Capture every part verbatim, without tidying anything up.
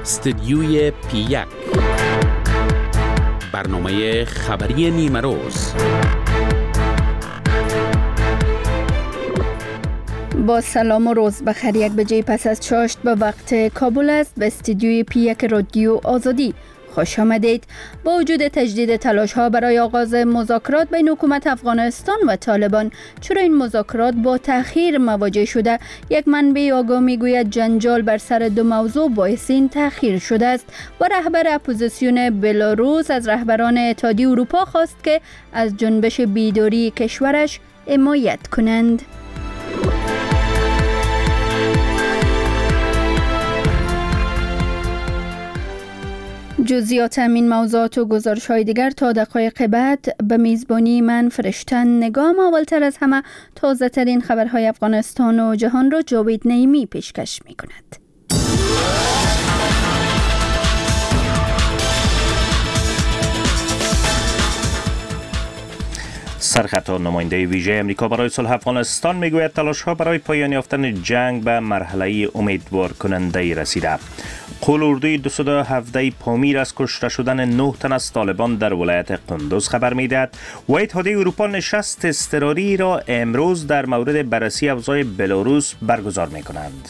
استدیوی پی یک برنامه خبری نیمه روز. با سلام و روز بخیر. یک بجه پس از چاشت به وقت کابل است. به استدیوی پی یک رادیو آزادی خوش آمدید. با وجود تجدید تلاش ها برای آغاز مذاکرات بین حکومت افغانستان و طالبان، چرا این مذاکرات با تأخیر مواجه شده؟ یک منبع آگاه میگوید جنجال بر سر دو موضوع باعث این تأخیر شده است و رهبر اپوزیسیون بلاروس از رهبران اتحادیه اروپا خواست که از جنبش بیداری کشورش حمایت کنند. جزئیات همین موضوعات و گزارش‌های دیگر تا دقایق بعد به میزبانی من فرشتن نگام. اولتر از همه تازه ترین خبرهای افغانستان و جهان را جاوید نعیمی پیشکش می‌کند. سرخط نماینده ویژه امریکا برای صلح افغانستان میگوید تلاش‌ها برای پایان یافتن جنگ به مرحله امیدوار کننده رسیده. قول-اردوی دویست و هفده پامیر از کشته شدن نه تن از طالبان در ولایت قندوز خبر میدهد و اتحادیه اروپا نشست اضطراری را امروز در مورد بررسی اوضاع بلاروس برگزار میکنند.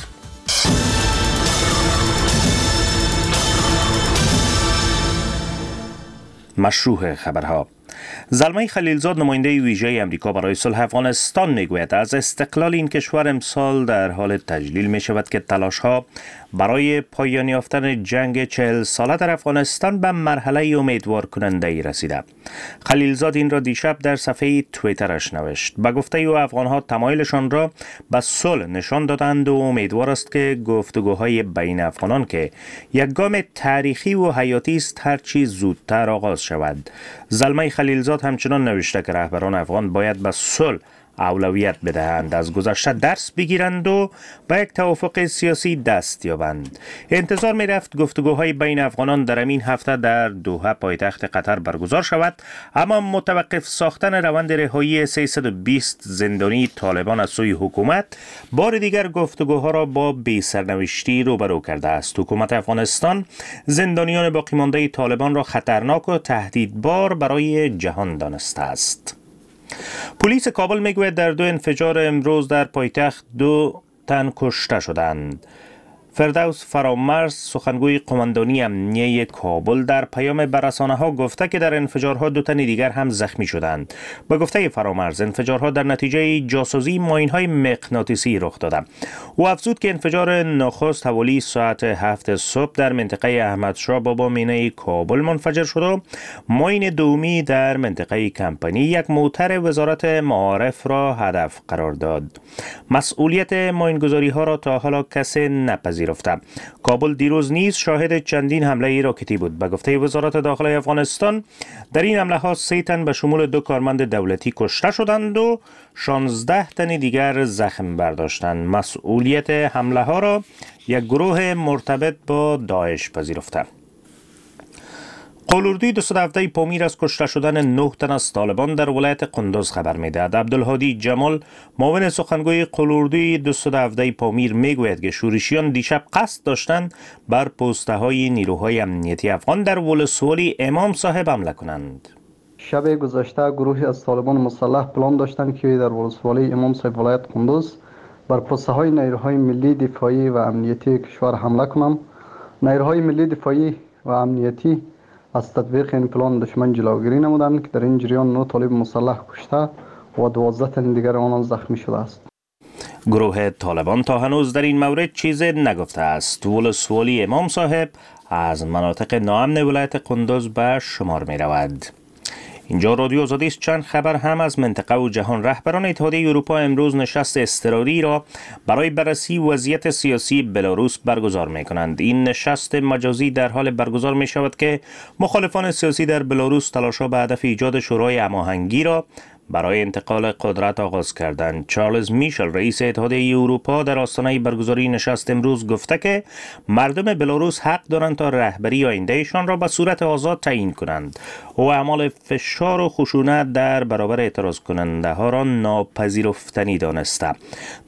مشروع خبرها. زلمه خلیلزاد نماینده ویژه امریکا برای صلح افغانستان میگوید از استقلال این کشور امسال در حال تجلیل می شود که تلاش‌ها برای پایان یافتن جنگ چهل ساله در افغانستان به مرحله امیدوار کننده ای رسیده. خلیلزاد این را دیشب در صفحه توییترش نوشت. به گفته او افغان‌ها تمایلشان را به صلح نشان دادند و امیدوار است که گفتگوهای بین افغانان که یک گام تاریخی و حیاتی است هر چیز زودتر آغاز شود. زلمه خلیلزاد همچنان نوشته که رهبران افغان باید به صلح اولویت بدهند، از گذشته درس بگیرند و به یک توافق سیاسی دست یابند. انتظار می رفت گفتگوهای بین افغانان در این هفته در دوحه پایتخت قطر برگزار شود، اما متوقف ساختن روند رهایی سیصد و بیست زندانی طالبان از سوی حکومت بار دیگر گفتگوها را با بی سرنوشتی روبرو کرده است. حکومت افغانستان زندانیان باقی مانده طالبان را خطرناک و تهدیدبار برای جهان دانسته است. پلیس کابل میگوید در دو انفجار امروز در پایتخت دو تن کشته شدند. فردوس فرامرز سخنگوی قماندانی امنیه کابل در پیام به رسانه‌ها گفته که در انفجارها دو تن دیگر هم زخمی شدند. به گفته فرامرز انفجارها در نتیجه جاسوزی ماین‌های مغناطیسی رخ داده. او افزود که انفجار نخست حوالی ساعت هفت صبح در منطقه احمدشاه بابا مینه کابل منفجر شد و ماین دومی در منطقه کمپنی یک موتر وزارت معارف را هدف قرار داد. مسئولیت ماینگذاری‌ها را تا حالا کسی نپذیرفته. کابل دیروز نیز شاهد چندین حمله راکتی بود. به گفته وزارت داخله افغانستان در این حمله ها سه تن به شمول دو کارمند دولتی کشته شدند و شانزده تن دیگر زخم برداشتند. مسئولیت حمله ها را یک گروه مرتبط با داعش پذیرفته. قول-اردوی دویست و هفده پامیر از کشته شدن نه تن از طالبان در ولایت قندوز خبر میدهد. عبدالهادی جمال معاون سخنگوی قول-اردوی دویست و هفده پامیر میگوید که شورشیان دیشب قصد داشتند بر پوسته های نیروهای امنیتی افغان در ولسوالی امام صاحب حمله کنند. شب گذشته گروهی از طالبان مسلح پلان داشتند که در ولسوالی امام صاحب ولایت قندوز بر پوسته های نیروهای ملی دفاعی و امنیتی کشور حمله کنند. نیروهای ملی دفاعی و امنیتی از تطبیق این پلان دشمن جلوگیری نمودند که در این جریان نه طالب مسلح کشته و دوازده تن دیگر آنان زخمی شده است. گروه طالبان تا هنوز در این مورد چیزی نگفته است. ولسوالی امام صاحب از مناطق ناامن ولایت قندوز به شمار می رود. اینجا رادیو آزادی است. چند خبر هم از منطقه و جهان. رهبران اتحادیه اروپا امروز نشست اضطراری را برای بررسی وضعیت سیاسی بلاروس برگزار می کنند. این نشست مجازی در حال برگزار می شود که مخالفان سیاسی در بلاروس تلاش‌ها به هدف ایجاد شورای هماهنگی را برای انتقال قدرت آغاز کردند. چارلز میشل رئیس اتحادیه اروپا در آستانه برگزاری نشست امروز گفته که مردم بلاروس حق دارند تا رهبری آیندهشان را به صورت آزاد تعیین کنند. او اعمال فشار و خشونت در برابر اعتراض کننده ها را ناپذیرفتنی دانسته.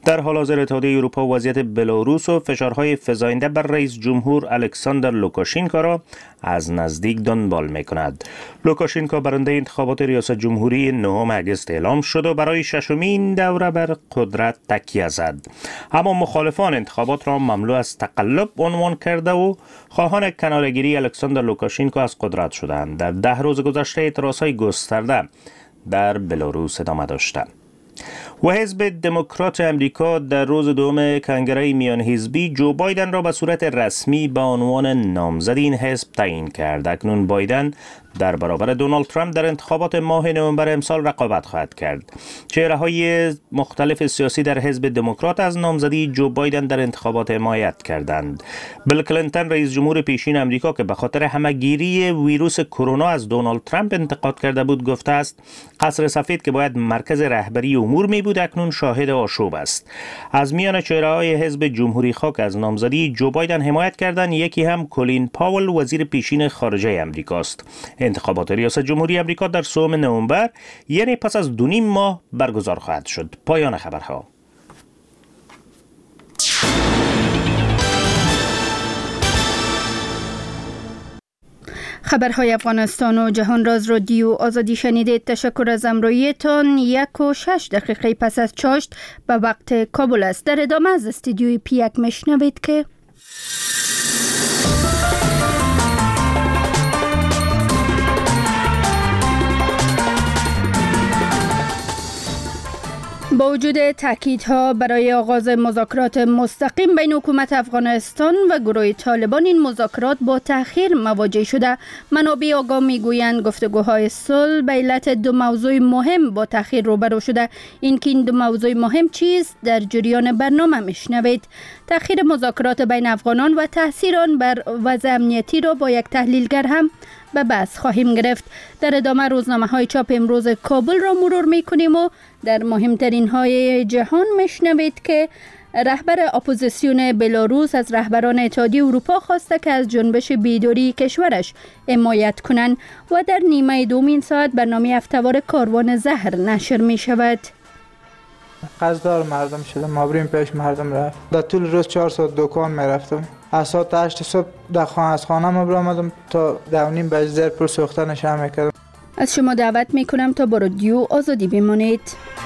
در حال حاضر اتحادیه اروپا وضعیت بلاروس و فشارهای فزاینده بر رئیس جمهور الکساندر لوکاشنکو را از نزدیک دنبال می‌کند. لوکاشنکو برنده انتخابات ریاست جمهوری نهم اگست اعلام شد و برای ششمین دوره بر قدرت تکیه زد. اما مخالفان انتخابات را مملو از تقلب عنوان کرده و خواهان کناره‌گیری الکساندر لوکاشنکو از قدرت شدند. در ده روز گذشته اعتراضهای گسترده در بلاروس ادامه داشتند. و حزب دموکرات امریکا در روز دوم کنگره میان حزبی جو بایدن را به صورت رسمی به عنوان نامزد این حزب تعیین کرد. اکنون بایدن در برابر دونالد ترامپ در انتخابات ماه نوامبر امسال رقابت خواهد کرد. چهره‌های مختلف سیاسی در حزب دموکرات از نامزدی جو بایدن در انتخابات حمایت کردند. بیل کلینتون رئیس جمهور پیشین امریکا که به خاطر همه‌گیری ویروس کرونا از دونالد ترامپ انتقاد کرده بود گفته است قصر سفید که باید مرکز رهبری امور می بود اکنون شاهد آشوب است. از میان چهره‌های حزب جمهوری خواک از نامزدی جو بایدن حمایت کردند یکی هم کلین پاول وزیر پیشین خارجه امریکاست. انتخابات ریاست جمهوری امریکا در سوم نوامبر یعنی پس از دو نیم ماه برگزار خواهد شد. پایان خبرها. خبرهای افغانستان و جهان را از رادیو آزادی شنیدید. تشکر از همراهیتان. یک و شش دقیقه پس از چاشت به وقت کابل است. در ادامه از استودیوی پی یک میشنوید که با وجود تاکیدها برای آغاز مذاکرات مستقیم بین حکومت افغانستان و گروه طالبان، این مذاکرات با تأخیر مواجه شده. منابع آگاه میگویند گفتگوهای صلح به علت دو موضوع مهم با تأخیر روبرو شده. این که این دو موضوع مهم چیست در جریان برنامه میشنوید. تأخیر مذاکرات بین افغانان و تاثیر آن بر وضع امنیتی را با یک تحلیلگر هم به بحث خواهیم گرفت. در ادامه روزنامه های چاپ امروز کابل را مرور می کنیم و در مهمترین های جهان میشنوید که رهبر اپوزیسیون بلاروس از رهبران اتحادیه اروپا خواسته که از جنبش بیداری کشورش حمایت کنند و در نیمه دومین ساعت برنامه هفته‌وار کاروان زهر نشر می شود. قصدار مردم شدم، مابریم پیش مردم رفت. در طول روز چهار ساعت دکان می رفتم. از ساعت هشت صبح در خانه از خانه ما برآمدم تا دو نیم بجه زیر پر سوختنش هم میکردم. از شما دعوت میکنم تا با رادیو آزادی بمانید.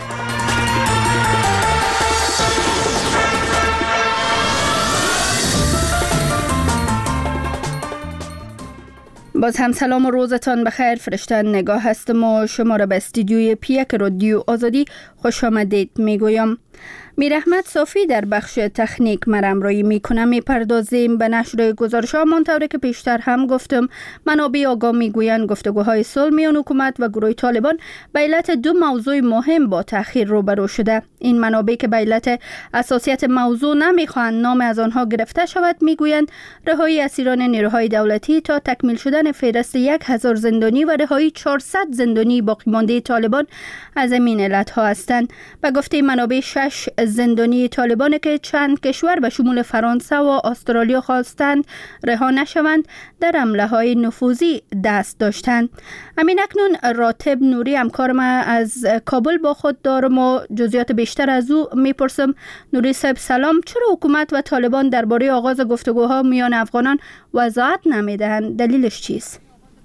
باز هم سلام و روزتان بخیر. فرشته نگاه هستم و شما را به استودیوی پی یک رادیو آزادی خوش آمدید میگویم. میر احمد صافی در بخش تکنیک مرمرایی میکنم. میپردازیم به نشر گزارش‌ها. منطوری که پیشتر هم گفتم منابع آگاه میگویند گفتگوهای صلح میان حکومت و گروه طالبان به علت دو موضوع مهم با تأخیر روبرو شده. این منابع که به علت اساسیت موضوع نمیخواهند نام از آنها گرفته شود میگویند رهایی اسیران نیروهای دولتی تا تکمیل شدن فهرست یک هزار زندانی و رهایی چهارصد زندانی باقی مانده طالبان از این علتها هستند. به گفته منابع شش زندانی طالبان که چند کشور به شمول فرانسه و استرالیا خواستند رها نشوند در حمله های نفوذی دست داشتند. همین اکنون راتب نوری همکار ما از کابل با خود دارم و جزئیات بیشتر از او میپرسم. نوری صاحب سلام. چرا حکومت و طالبان درباره آغاز گفتگوها میان افغانان وضاحت نمیدهند؟ دلیلش چیست؟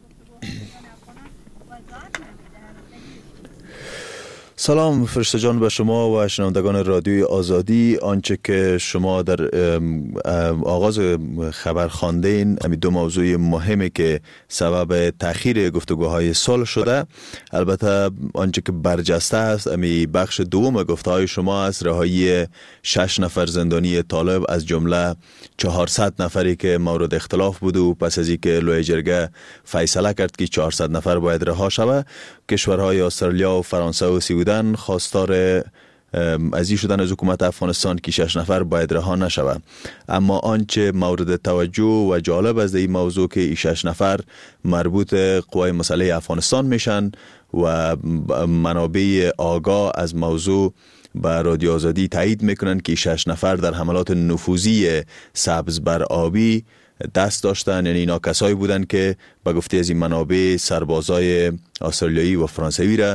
سلام فرشته جان به شما و شنوندگان رادیوی آزادی. آنچه که شما در آغاز خبر خواندین همین دو موضوع مهمی که سبب تأخیر گفتگوهای صلح شده. البته آنچه که برجسته است همین بخش دوم گفته‌های شما است، رهایی شش نفر زندانی طالب از جمله چهارصد نفری که مورد اختلاف بود و پس از اینکه لوی جرگه فیصله کرد که چهارصد نفر باید رها شود، کشورهای استرالیا و فرانسه و سویدن خواستار ازی شدن از حکومت افغانستان که شش نفر باید رها نشود. اما آنچه مورد توجه و جالب از این موضوع که این شش نفر مربوط قوای مسلح افغانستان میشن و منابع آگاه از موضوع به رادیو آزادی تایید میکنن که شش نفر در حملات نفوذی سبز بر آبی دست داشتن. یعنی اینا کسایی بودن که به گفته از این منابع سربازای استرالیایی و فرانسوی را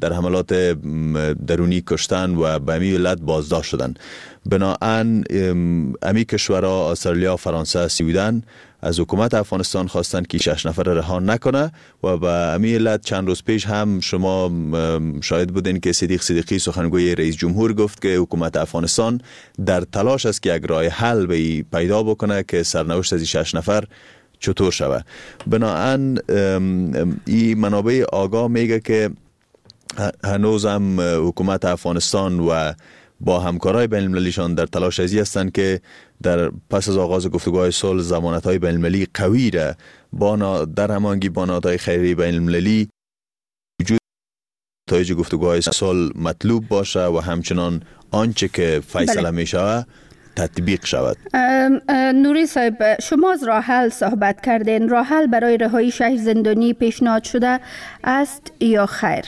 در حملات درونی کشتن و به همین علت بازداشت شدن. بناهن امی کشورها استرالیا، فرانسه، سویدن از حکومت افغانستان خواستند که شش نفر رها نکنه و به همین علت چند روز پیش هم شما شاهد بودین که صدیق صدیقی سخنگوی رئیس جمهور گفت که حکومت افغانستان در تلاش است که یک راه حل به پیدا بکنه که سرنوشت از شش نفر چطور شوه. بناهن این منابع آگاه میگه که هنوز هم حکومت افغانستان و با همکارای بین المللیشان در تلاش ازی هستند که در پس از آغاز گفتگوهای صلح ضمانت‌های بین المللی قوی را با در همانگی با نهادهای خیریه بین المللی وجود نتایج گفتگوهای صلح مطلوب باشه و همچنان آنچه که فیصله می شود تطبیق شود. نوری صاحب، شما از راه حل صحبت کردین. راه حل برای رهایی شش زندانی پیشنهاد شده است یا خیر؟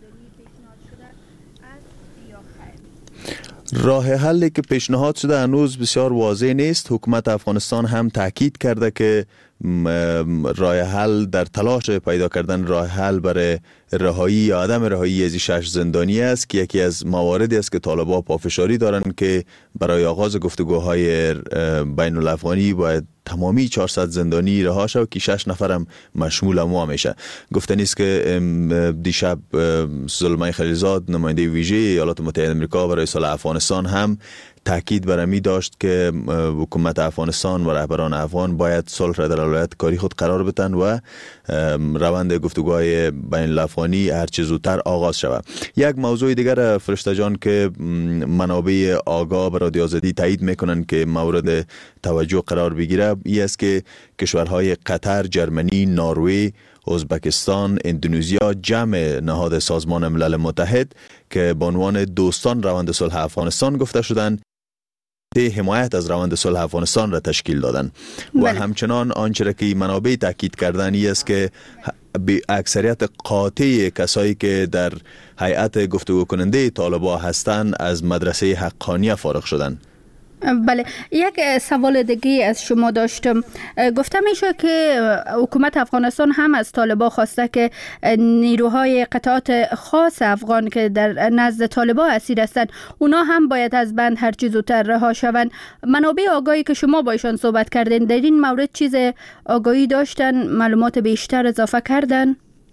راه حلی که پیشنهاد شده هنوز بسیار واضح نیست. حکومت افغانستان هم تاکید کرده که راه حل در تلاش پیدا کردن راه حل برای رهایی یا عدم رهایی از شش زندانی است که یکی از مواردی است که طالبان پافشاری دارند که برای آغاز گفتگوهای بین الافغانی باید تمامی چهارصد زندانی رها شود که شش نفرم مشمول ما میشه. گفتنی است که دیشب زلمای خلیلزاد نماینده ویژه ایالات متحده آمریکا برای صلح افغانستان هم تاکید بر می داشت که حکومت افغانستان و رهبران افغان باید صلح را در اولویت کاری خود قرار بدن و روند گفتگوهای بین الافغانی هر چه زودتر آغاز شود. یک موضوع دیگر فرشته جان که منابع آگاه بر رادیو آزادی تایید میکنن که مورد توجه قرار بگیره این است که کشورهای قطر، جرمنی، نروژ، ازبکستان، اندونزیا جمع نهاد سازمان ملل متحد که به عنوان دوستان روند صلح افغانستان گفته شدند حمایت از روند صلح افغانستان را تشکیل دادن و بله. همچنان آنچه را که منابع تاکید کردن است که به اکثریت قاطع کسایی که در هیئت گفتگو کننده طالبان هستند از مدرسه حقانیه فارغ شدند. بله، یک سوال دیگه از شما داشتم. گفته میشه که حکومت افغانستان هم از طالبان خواسته که نیروهای قطعات خاص افغان که در نزد طالبان اسیر هستند اونا هم باید از بند هر چیز زودتر رها شوند. منابع آگاهی که شما با ایشان صحبت کردین در این مورد چیز آگاهی داشتن؟ معلومات بیشتر اضافه کردن؟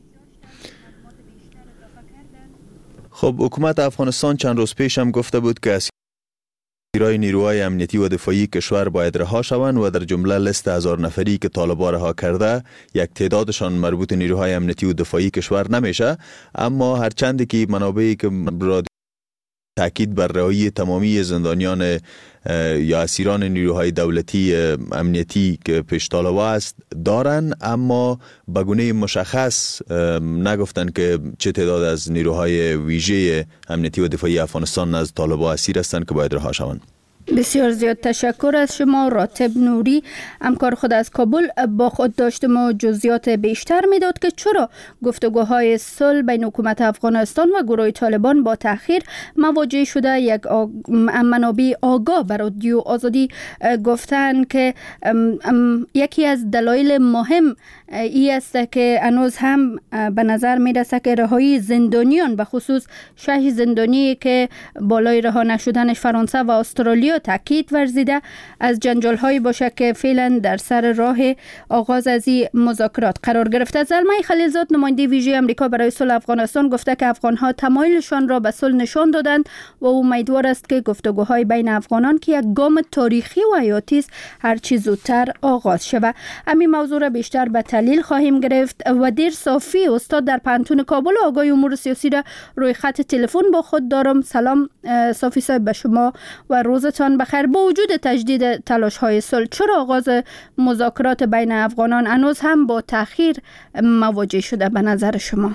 خب حکومت افغانستان چند روز پیش هم گفته بود که اسیرای نیروهای امنیتی و دفاعی کشور باید رها شوند و در جمله لیست هزار نفری که طالبان رها کرده یک تعدادشان مربوط نیروهای امنیتی و دفاعی کشور نمیشه. اما هرچند که منابعی که تاکید بر رهایی تمامی زندانیان یا اسیران نیروهای دولتی امنیتی که پیش طالبان است دارن، اما به گونه مشخص نگفتن که چه تعداد از نیروهای ویژه امنیتی و دفاعی افغانستان از طالبان اسیر هستند که باید رها شوند. بسیار زیاد تشکر از شما. راتب نوری، همکار خود از کابل، با خود داشتم و جزئیات بیشتر میداد که چرا گفتگوهای صلح بین حکومت افغانستان و گروه طالبان با تأخیر مواجه شده. یک آگ... منابع آگاه بر رادیو آزادی گفتن که ام... ام... یکی از دلایل مهم ای است که هنوز هم به نظر میرسه که رهایی زندانیان، به خصوص شش زندانی که بالای رها نشدنش فرانسه و استرالیا تاکید ورزیده، از جنجال‌هایی باشه که فعلا در سر راه آغاز از این مذاکرات قرار گرفته. زلمای خلیلزاد، نماینده ویژه آمریکا برای صلح افغانستان، گفته که افغان‌ها تمایلشان را به صلح نشان دادند و امیدوار است که گفتگوهای بین افغانان که یک گام تاریخی و حیاتی است هر چه زودتر آغاز شود. همین موضوع را بیشتر به تحلیل خواهیم گرفت و دیر صافی، استاد در پانتون کابل، آگاه امور سیاسی را روی خط تلفن با خود دارم. سلام صافی صاحب به شما و روزتان بخیر. با وجود تجدید تلاش های صلح، چرا آغاز مذاکرات بین افغانان هنوز هم با تأخیر مواجه شده به نظر شما؟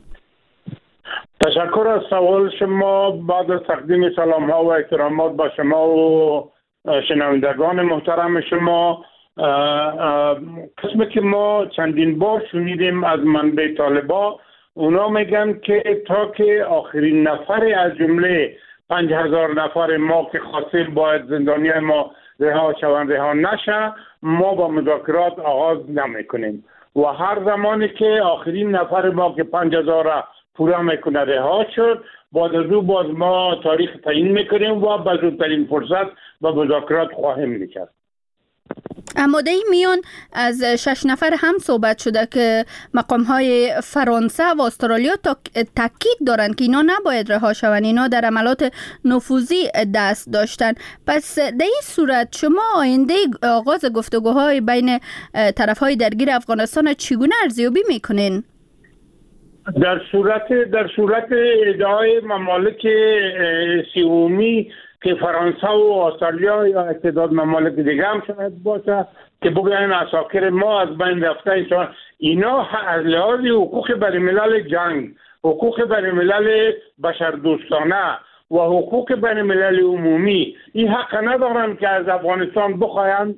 تشکر از سوال شما. بعد از تقدیم سلام ها و احترامات با شما و شنوندگان محترم شما، قسمی که ما چندین بار شنیدیم از منبع طالبا، اونا میگن که تا که آخرین نفر از جمله پنج هزار نفر ما که خاصل باید زندانی ما رها شوند رها نشه، ما با مذاکرات آغاز نمی کنیم. و هر زمانی که آخرین نفر ما که پنج هزار پورا میکنه رها شد. بعد از او باز ما تاریخ تعیین میکنیم و به زودترین فرصت به مذاکرات خواهیم نشست. آماده میان از شش نفر هم صحبت شده که مقام های فرانسه و استرالیا تاکید دارند که اینا نباید رها شوند، اینا در عملات نفوذی دست داشتن. پس در این صورت شما آینده آغاز گفتگوهای بین طرف های درگیر افغانستان چگونه ارزیابی میکنین؟ در صورت در صورت ادعای ممالک سومی که فرانسه و استرالیا یا اتحاد ممالک دیگه هم شاید باشه که بگوین عساکر ما از بین رفته ایشان، اینا از لحاظ حقوق بین‌الملل جنگ، حقوق بین‌الملل بشردوستانه و حقوق بین‌الملل عمومی این حق ندارن که از افغانستان بخواین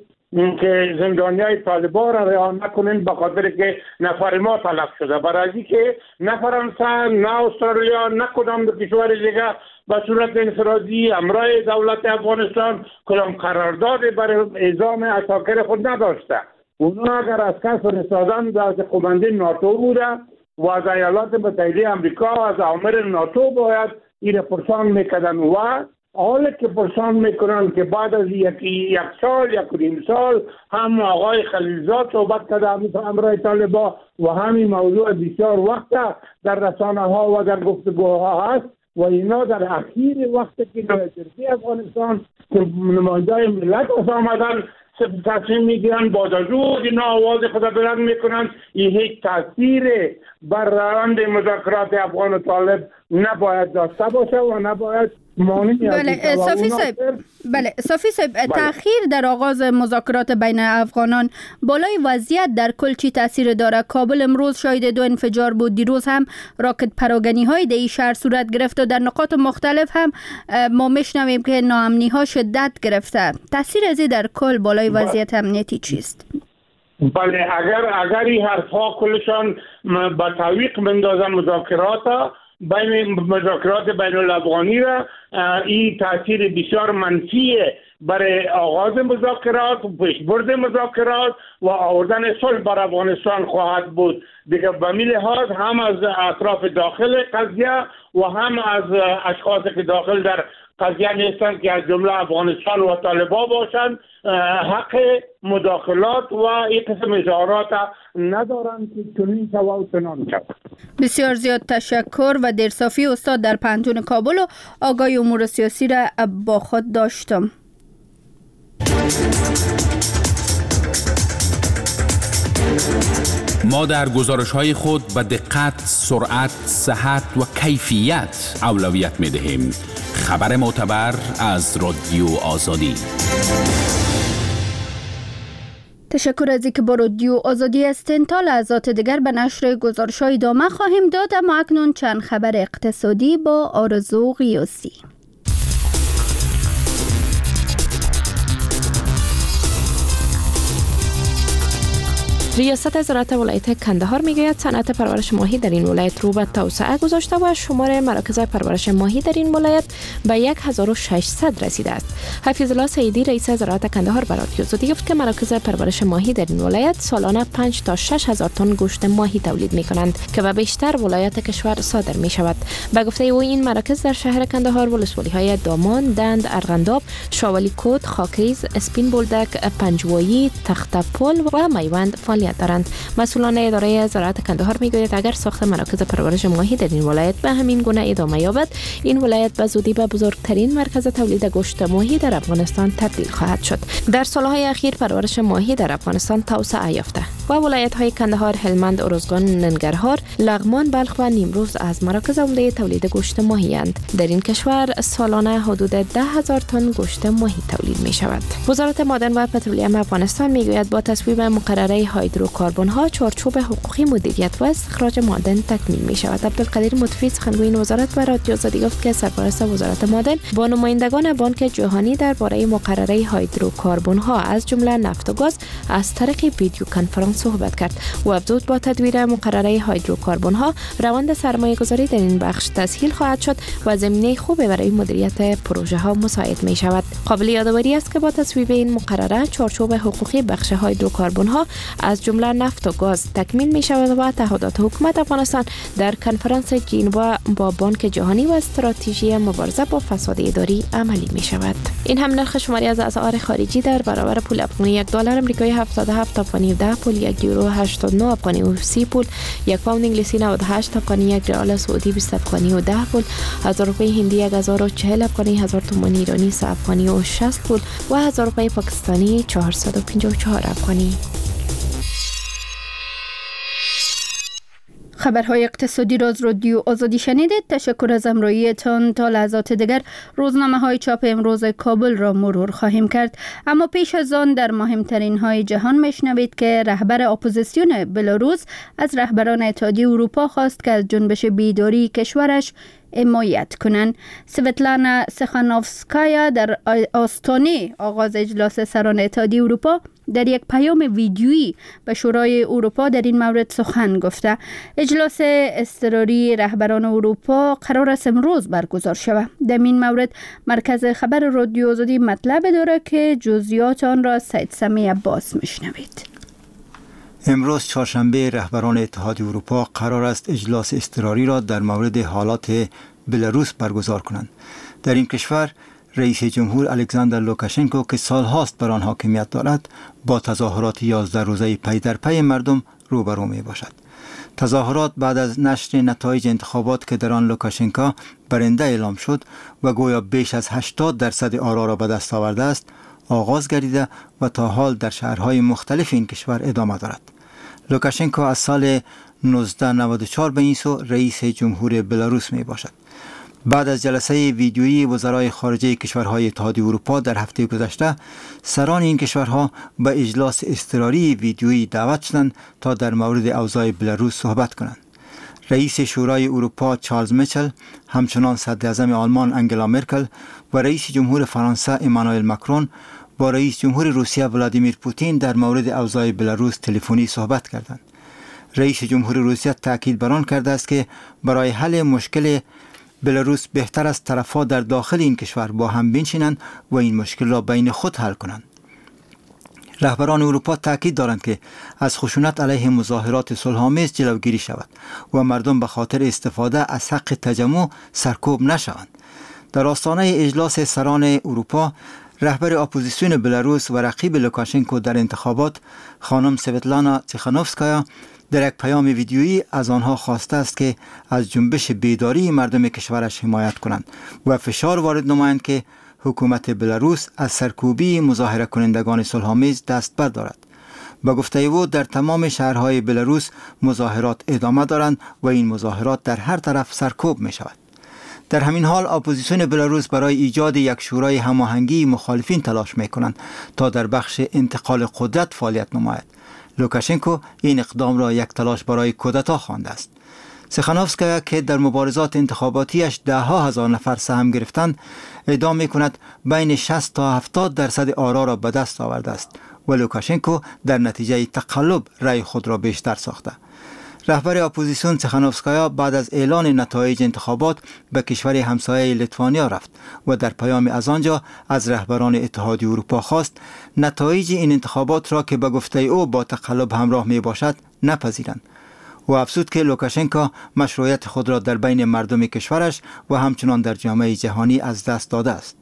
که زندانیای طالبان را رها نکنین به خاطر که نفر ما تلف شده. برای که نه فرانسه نه استرالیا نه کدام کشور دیگه به صورت انفرادی امرای دولت افغانستان کدام قرارداد برای اعزام عساکر خود نداشته. اونا اگر از کس فرستادن از قماندان ناتو بوده و از ایالات متحده امریکا از آمر ناتو باید این پرسان میکردن و حالا که پرسان میکنن که بعد از یک یک سال یک نیم سال هم آقای خلیلزاد صحبت کرده امرای طالبان و همین موضوع بسیار وقت در رسانه ها و در گفتگوها هست و اینا در اخیر وقت که نویترسی افغانستان که نماینده ملت از آمدن تصمیم میگیرن بعد از او اینا آواز خود بلند میکنن. این هیچ تاثیر بر روند مذاکرات افغان و طالب نباید داشته باشه و نباید مانع بله صافی صاحب بله صافی صاحب تأخیر در آغاز مذاکرات بین افغانان بالای وضعیت در کل چی تاثیر داره؟ کابل امروز شاهد دو انفجار بود، دیروز هم راکت پراگنی های در این شهر صورت گرفت و در نقاط مختلف هم ما میشنویم که ناامنی ها شدت گرفته. تاثیر از در کل بالای وضعیت امنیتی چیست؟ بله اگر اگر این حرفا کلشان با تعویق مندازن مذاکرات بین مذاکرات بین الافغانی را، این تاثیر بسیار منفیه برای آغاز مذاکرات و پیشبرد مذاکرات و آوردن صلح بر افغانستان خواهد بود. دیگه به این لحاظ هم از اطراف داخل قضیه و هم از اشخاص که داخل در قضیه نیستند که از جمله افغانستان و طالبان باشند حق مداخلات و این قسم اظهارات ندارند که چنین شود و چنان شود. بسیار زیاد تشکر و درصافی استاد در پنتون کابل و آگاهی امور سیاسی را با خود داشتم. ما در گزارش‌های خود به دقت، سرعت، صحت و کیفیت اولویت می‌دهیم. خبر معتبر از رادیو آزادی. تشکر از اینکه با رادیو آزادی هستین. تا لحظات دیگر به نشر گزارش‌های ادامه خواهیم داد، اما اکنون چند خبر اقتصادی با آرزو قیاسی. ریاست زراعت ولایت کندهار میگوید صنعت پرورش ماهی در این ولایت رو به توسعه گذاشته و شمار مراکز پرورش ماهی در این ولایت به هزار و ششصد رسیده است. حفیظ الله سعیدی رئیس زراعت کندهار به رادیو آزادی گفت که مراکز پرورش ماهی در این ولایت سالانه پنج تا شش هزار تن گوشت ماهی تولید می کنند که به بیشتر ولایات کشور صادر می شود. به گفته او این مراکز در شهر کندهار ولسوالی های دامان، دند، ارغنداب، شاولی کود، خاکریز، اسپین بولدک، پنجوایی، تختپل و میوند فعالیت دارند. مسئولان اداره زراعت کندهار میگوید اگر ساخت مراکز پرورش ماهی در این ولایت به همین گونه ادامه یابد، این ولایت به زودی به بزرگترین مرکز تولید گوشت ماهی در افغانستان تبدیل خواهد شد. در سالهای اخیر پرورش ماهی در افغانستان توسعه یافته و ولایت‌های کندهار، هلمند، ارزگان، ننگرهار، لغمان، بلخ و نیمروز از مراکز عمده تولید گوشت ماهی اند. در این کشور سالانه حدود ده هزار تن گوشت ماهی تولید می شود. وزارت معدن و پترولیم افغانستان میگوید با تصویب مقرره هیدروکاربن ها چارچوب حقوقی مدیریت و استخراج معدن تکمیل می شود. عبدالقدیر مطفی سخنگوی این وزارت به رادیو آزادی گفت که سرپرست وزارت معدن با نمایندگان بانک جهانی درباره مقرره هیدروکاربن ها از جمله نفت و گاز از طریق ویدیو کنفرانس آن صحبت کرد و افزود با تدویر مقرره هیدروکاربن ها روند سرمایه گذاری در این بخش تسهیل خواهد شد و زمینه خوبی برای مدیریت پروژه ها مساعد می شود. قابل یادآوری است که با تصویب این مقرره چارچوب حقوقی بخش هیدروکاربن ها از جمله نفت و گاز تکمیل می شود و تعهدات حکومت افغانستان در کنفرانس ژنوا با بانک جهانی و استراتژی مبارزه با فساد اداری عملی می شود. این هم نرخ شماری از اسعار خارجی در برابر پول افغانی: یک دلار آمریکایی هفتاد و هفت افغانی و ده پول، یک یورو هشتاد و نه افغانی و سی پول، یک پوند انگلیسی نود و هشت افغانی، یک ریال سعودی بیست افغانی و ده پول، هزار روپیه هندی یک هزار و چهل افغانی، هزار تومان ایرانی سه افغانی و شصت پول و هزار روپیه پاکستانی چهارصد و پنجاه و چهار افغانی. خبرهای اقتصادی را از رادیو آزادی شنیدید. تشکر از همراهیتان. تا لحظات دیگر روزنامه های چاپ امروز کابل را مرور خواهیم کرد، اما پیش از آن در مهمترین های جهان میشنوید که رهبر اپوزیسیون بلاروس از رهبران اتحادیه اروپا خواست که از جنبش بیداری کشورش حمایت کنند. سویتلانا تیخانوفسکایا در آستانه آغاز اجلاس سران اتحادیه اروپا در یک پیام ویدیویی به شورای اروپا در این مورد سخن گفته. اجلاس اضطراری رهبران اروپا قرار است امروز برگزار شود. در این مورد مرکز خبر رادیو آزادی مطلب داره که جزئیات آن را سید سمی عباس میشنوید. امروز چهارشنبه رهبران اتحادیه اروپا قرار است اجلاس اضطراری را در مورد حالات بلاروس برگزار کنند. در این کشور رئیس جمهور الکساندر لوکاشنکو که سالهاست بر آن حاکمیت دارد با تظاهرات یازده روزه پی در پی مردم روبرو می باشد. تظاهرات بعد از نشر نتایج انتخابات که در آن لوکاشنکو برنده اعلام شد و گویا بیش از هشتاد درصد آرا را به دست آورده است آغاز گردیده و تا حال در شهرهای مختلف این کشور ادامه دارد. لوکاشنکو از سال نوزده نود و چهار به این سو رئیس جمهور بلاروس می باشد. بعد از جلسه ویدیویی وزرای خارجه کشورهای اتحادیه اروپا در هفته گذشته، سران این کشورها به اجلاس اضطراری ویدیویی دعوت شدند تا در مورد اوضاع بلاروس صحبت کنند. رئیس شورای اروپا چارلز میچل، همچنان صدر اعظم آلمان انگلا مرکل و رئیس جمهور فرانسه امانوئل ماکرون با رئیس جمهور روسیه ولادیمیر پوتین در مورد اوضاع بلاروس تلفنی صحبت کردند. رئیس جمهور روسیه تاکید بر آن کرده است که برای حل مشکل بلاروس بهتر است طرفها در داخل این کشور با هم بنشینند و این مشکل را بین خود حل کنند. رهبران اروپا تاکید دارند که از خشونت علیه مظاهرات صلح‌آمیز جلوگیری شود و مردم به خاطر استفاده از حق تجمع سرکوب نشوند. در آستانه اجلاس سران اروپا، رهبر اپوزیسیون بلاروس و رقیب لوکاشنکو در انتخابات خانم سویتلانا تیخانوفسکایا در یک پیام ویدیویی از آنها خواسته است که از جنبش بیداری مردم کشورش حمایت کنند و فشار وارد نمایند که حکومت بلاروس از سرکوبی مظاهره کنندگان صلح‌آمیز دست بردارد. با گفته او در تمام شهرهای بلاروس مظاهرات ادامه دارند و این مظاهرات در هر طرف سرکوب می شود. در همین حال اپوزیسیون بلاروس برای ایجاد یک شورای هماهنگی مخالفین تلاش می کنند تا در بخش انتقال قدرت فعالیت نماید. لوکاشنکو این اقدام را یک تلاش برای کودتا خوانده است. تیخانوفسکایا که در مبارزات انتخاباتیش ده ها هزار نفر سهم گرفتند، ادعا می کند بین شصت تا هفتاد درصد آرا را به دست آورده است و لوکاشنکو در نتیجه تقلب رأی خود را بیشتر ساخته. رهبر اپوزیسیون تیخانوفسکایا بعد از اعلان نتایج انتخابات به کشور همسایه لیتوانیا رفت و در پیام از آنجا از رهبران اتحادیه اروپا خواست نتایج این انتخابات را که به گفته او با تقلب همراه می باشد نپذیرند و افزود که لوکاشنکو مشروعیت خود را در بین مردم کشورش و همچنان در جامعه جهانی از دست داده است.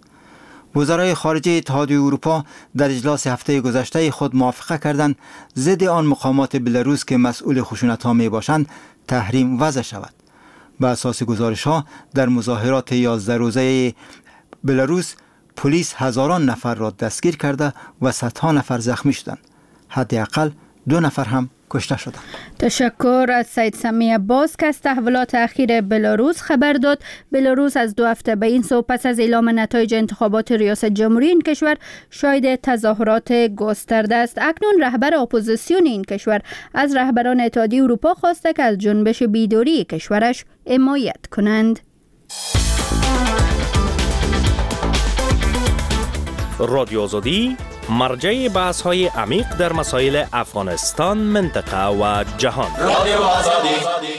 وزرای خارجه اتحادیه اروپا در اجلاس هفته گذشته خود موافقه کردند ضد آن مقامات بلاروس که مسئول خشونت‌ها می باشند تحریم وضع شود. به اساس گزارش‌ها در مظاهرات یازده روزه بلاروس پلیس هزاران نفر را دستگیر کرده و صدها نفر زخمی شدند. حداقل دو نفر هم کشته شدند. تشکر از سید سمی عباس که از تحولات اخیر بلاروس خبر داد. بلاروس از دو هفته به این سو پس از اعلام نتایج انتخابات ریاست جمهوری این کشور شاهد تظاهرات گسترده است. اکنون رهبر اپوزیسیون این کشور از رهبران اتحادیه اروپا خواسته که از جنبش بیداری کشورش حمایت کنند. رادیو آزادی مرجع بحث های عمیق در مسائل افغانستان، منطقه و جهان. رادیو آزادی.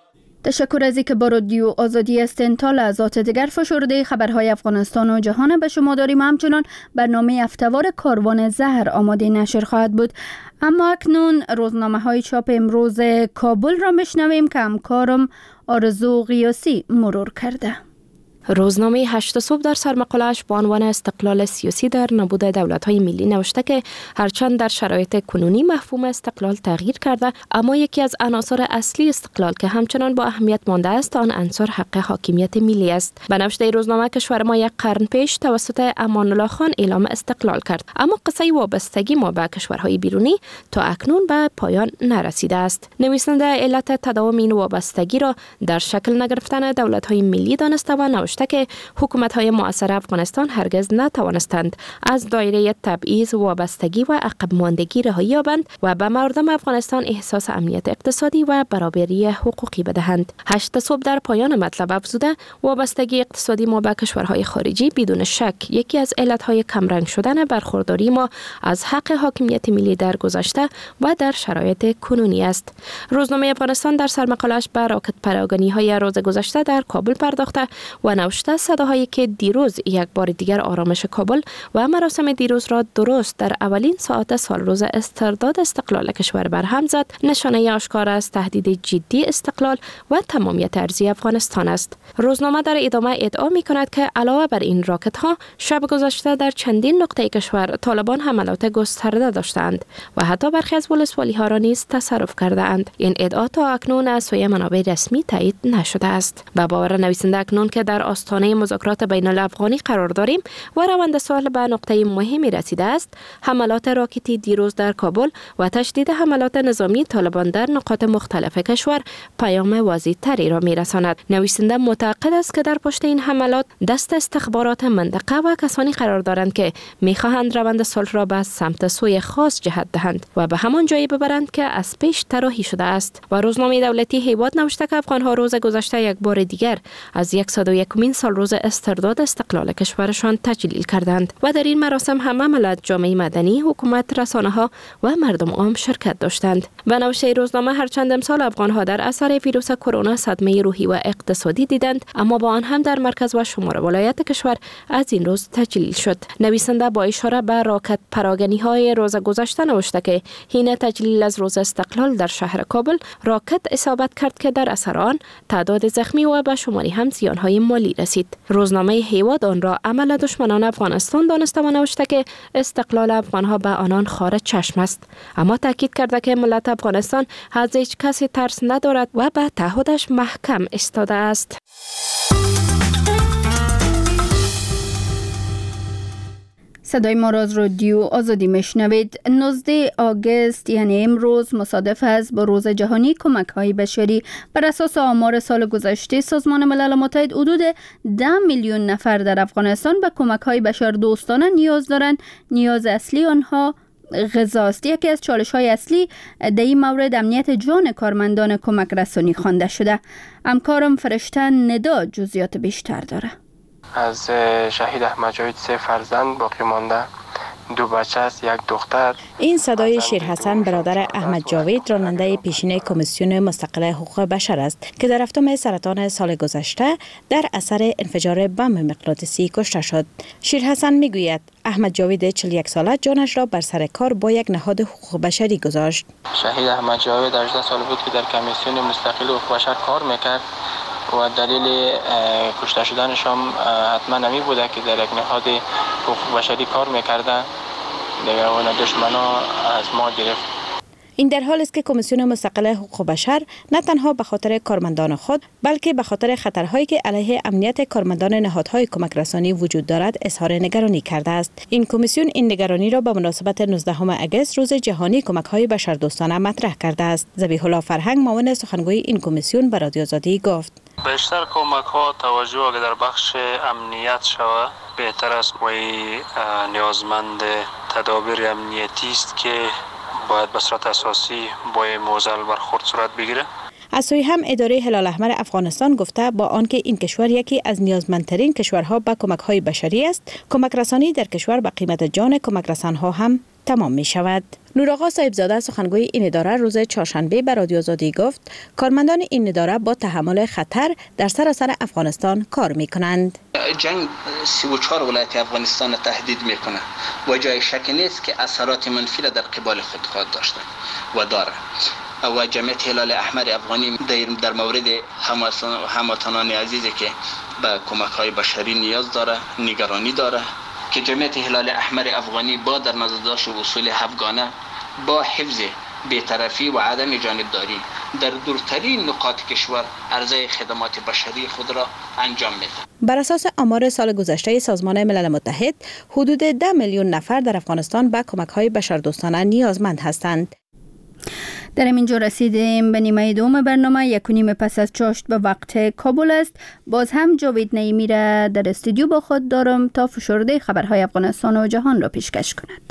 تشکر از اینکه با رادیو آزادی هستین. تا لحظات دیگر فشرده خبرهای افغانستان و جهان به شما داریم. همچنان برنامه هفته‌وار کاروان زهر آماده نشر خواهد بود. اما اکنون روزنامه های چاپ امروز کابل را میشنویم که همکارم آرزو قیاسی مرور کرده. روزنامه هشت صبح در سرمقاله‌اش با عنوان استقلال سیاسی در نبود دولت‌های ملی نوشته که هرچند در شرایط کنونی مفهوم استقلال تغییر کرده، اما یکی از عناصر اصلی استقلال که همچنان با اهمیت مانده است آن عنصر حق حاکمیت ملی است. به نوشته روزنامه کشور ما یک قرن پیش توسط امان الله خان اعلام استقلال کرد، اما قصه وابستگی ما به کشورهای بیرونی تا اکنون به پایان نرسیده است. نویسنده علت تداوم این وابستگی را در شکل نگرفتن دولت‌های ملی دانسته و نوشته که حکومت‌های معاصر افغانستان هرگز نتوانستند از دایره تبعیض، وابستگی و عقب ماندگی رهایی یابند و به مردم افغانستان احساس امنیت اقتصادی و برابری حقوقی بدهند. هشت صبح در پایان مطلب افزوده وابستگی اقتصادی ما به کشورهای خارجی بدون شک یکی از علت‌های کمرنگ شدن برخورداری ما از حق حاکمیت ملی در گذشته و در شرایط کنونی است. روزنامه افغانستان در سرمقاله‌اش به راکت پراگانی‌های روز گذشته در کابل پرداخته و نوشته صداهایی که دیروز یک بار دیگر آرامش کابل و مراسم دیروز را درست در اولین ساعت سال روز استرداد استقلال کشور برهم زد، نشانه آشکار از تهدید جدی استقلال و تمامیت ارضی افغانستان است. روزنامه در ادامه ادعا می کند که علاوه بر این راکت ها شب گذشته در چندین نقطه کشور طالبان حملات گسترده داشتند و حتی برخی از ولسوالی ها را نیز تصرف کرده اند. این ادعا تا اکنون از سوی منابع رسمی تایید نشده است. با باور نویسنده اکنون که در آستانه مذاکرات بین الافغانی قرار داریم و روند صلح به نقطه مهمی رسیده است، حملات راکتی دیروز در کابل و تشدید حملات نظامی طالبان در نقاط مختلف کشور پیام واضح‌تری را می‌رساند. نویسنده معتقد است که در پشت این حملات دست استخبارات منطقه و کسانی قرار دارند که می‌خواهند روند صلح را به سمت سوی خاص جهت دهند و به همان جایی ببرند که از پیش طراحی شده است. و روزنامه دولتی هیواد نوشته که افغان‌ها روز گذشته یک بار دیگر از صد و یکمین سال روز استرداد استقلال کشورشان تجلیل کردند و در این مراسم همه ملت، جامعه مدنی، حکومت، رسانه‌ها و مردم عام شرکت داشتند. و نوشته روزنامه هرچند امسال افغان‌ها در اثر ویروس کرونا صدمه روحی و اقتصادی دیدند، اما با آن هم در مرکز و شمال ولایت کشور از این روز تجلیل شد. نویسنده با اشاره به راکت پراگانی‌های روز گذشته نوشته که حین تجلیل از روز استقلال در شهر کابل راکت اصابت کرد که در اثر آن تعداد زخمی و به شماری هم زیان‌های مالی رسید. روزنامه هیواد آن را عمل دشمنان افغانستان دانسته و نوشته که استقلال افغان‌ها به آنان خار چشم است، اما تاکید کرده که ملت افغانستان از هیچ کسی ترس ندارد و به تعهدش محکم ایستاده است. صدای ما را از رادیو آزادی میشنوید. نوزدهم آگوست یعنی امروز مصادف است با روز جهانی کمک های بشری. بر اساس آمار سال گذشته سازمان ملل متحد حدود ده میلیون نفر در افغانستان به کمک های بشر دوستانه نیاز دارند. نیاز اصلی آنها غذاست. یکی از چالش های اصلی در این مورد امنیت جان کارمندان کمک رسانی خوانده شده. همکارم فرشته ندا جزئیات بیشتر داره. از شهید احمد جاوید سه فرزند باقی مانده، دو بچه است، یک دختر. این صدای شیر حسن برادر احمد جاوید راننده پیشین کمیسیون مستقل حقوق بشر است که در هفتم سرطان سال گذشته در اثر انفجار بمب مغناطیسی کشته شد. شیر حسن میگوید احمد جاوید چهل و یک ساله جانش را بر سر کار با یک نهاد حقوق بشری گذاشت. شهید احمد جاوید هجده سال بود که در کمیسیون مستقل حقوق بشر کار میکرد و دلیل کشته شدنش هم حتما نمی بوده که در یک نهاد حقوق بشری کار میکرده و دشمنا از ما گرفت. این در حال است که کمیسیون مستقل حقوق بشر نه تنها به خاطر کارمندان خود بلکه به خاطر خطرهایی که علیه امنیت کارمندان نهادهای کمک رسانی وجود دارد اظهار نگرانی کرده است. این کمیسیون این نگرانی را به مناسبت نوزدهم آگوست روز جهانی کمک های بشردوستانه مطرح کرده است. ذبیح الله فرهنگ معاون سخنگوی این کمیسیون به رادیو آزادی گفت: بیشتر کمک ها توجه اگر در بخش امنیت شود بهتر است و نیازمند تدابیر امنیتی است که باید به صورت اساسی با این موزل برخورد صورت بگیره. از سوی هم اداره هلال احمر افغانستان گفته با آنکه این کشور یکی از نیازمندترین کشورها به کمک‌های بشری است، کمک رسانی در کشور به قیمت جان کمک رسان‌ها هم تمام می شود. نورآقا صاحبزاده سخنگوی این اداره روز چهارشنبه به رادیو آزادی گفت کارمندان این اداره با تحمل خطر در سراسر افغانستان کار می کنند. جنگ سی و چهار ولایت افغانستان تهدید می کنه و جای شک نیست که اثرات منفی در قبال خود خواهد داشته و داره. و جمعیت هلال احمر افغانی در مورد هموطنان عزیزی که به کمک های بشری نیاز داره نگرانی داره که جمعیت هلال احمر افغانی با در نظر داشت اصول هفگانه با حفظ بی‌طرفی و عدم جانبداری در دورترین نقاط کشور عرضه خدمات بشری خود را انجام می‌دهد. بر اساس آمار سال گذشته سازمان ملل متحد حدود ده میلیون نفر در افغانستان به کمک‌های بشردوستانه نیازمند هستند. در اینجا رسیدیم به نیمه دوم برنامه. یک و نیم پس از چاشت به وقت کابل است. باز هم جاوید نعیمی را در استودیو با خود دارم تا فشرده خبرهای افغانستان و جهان را پیشکش کند.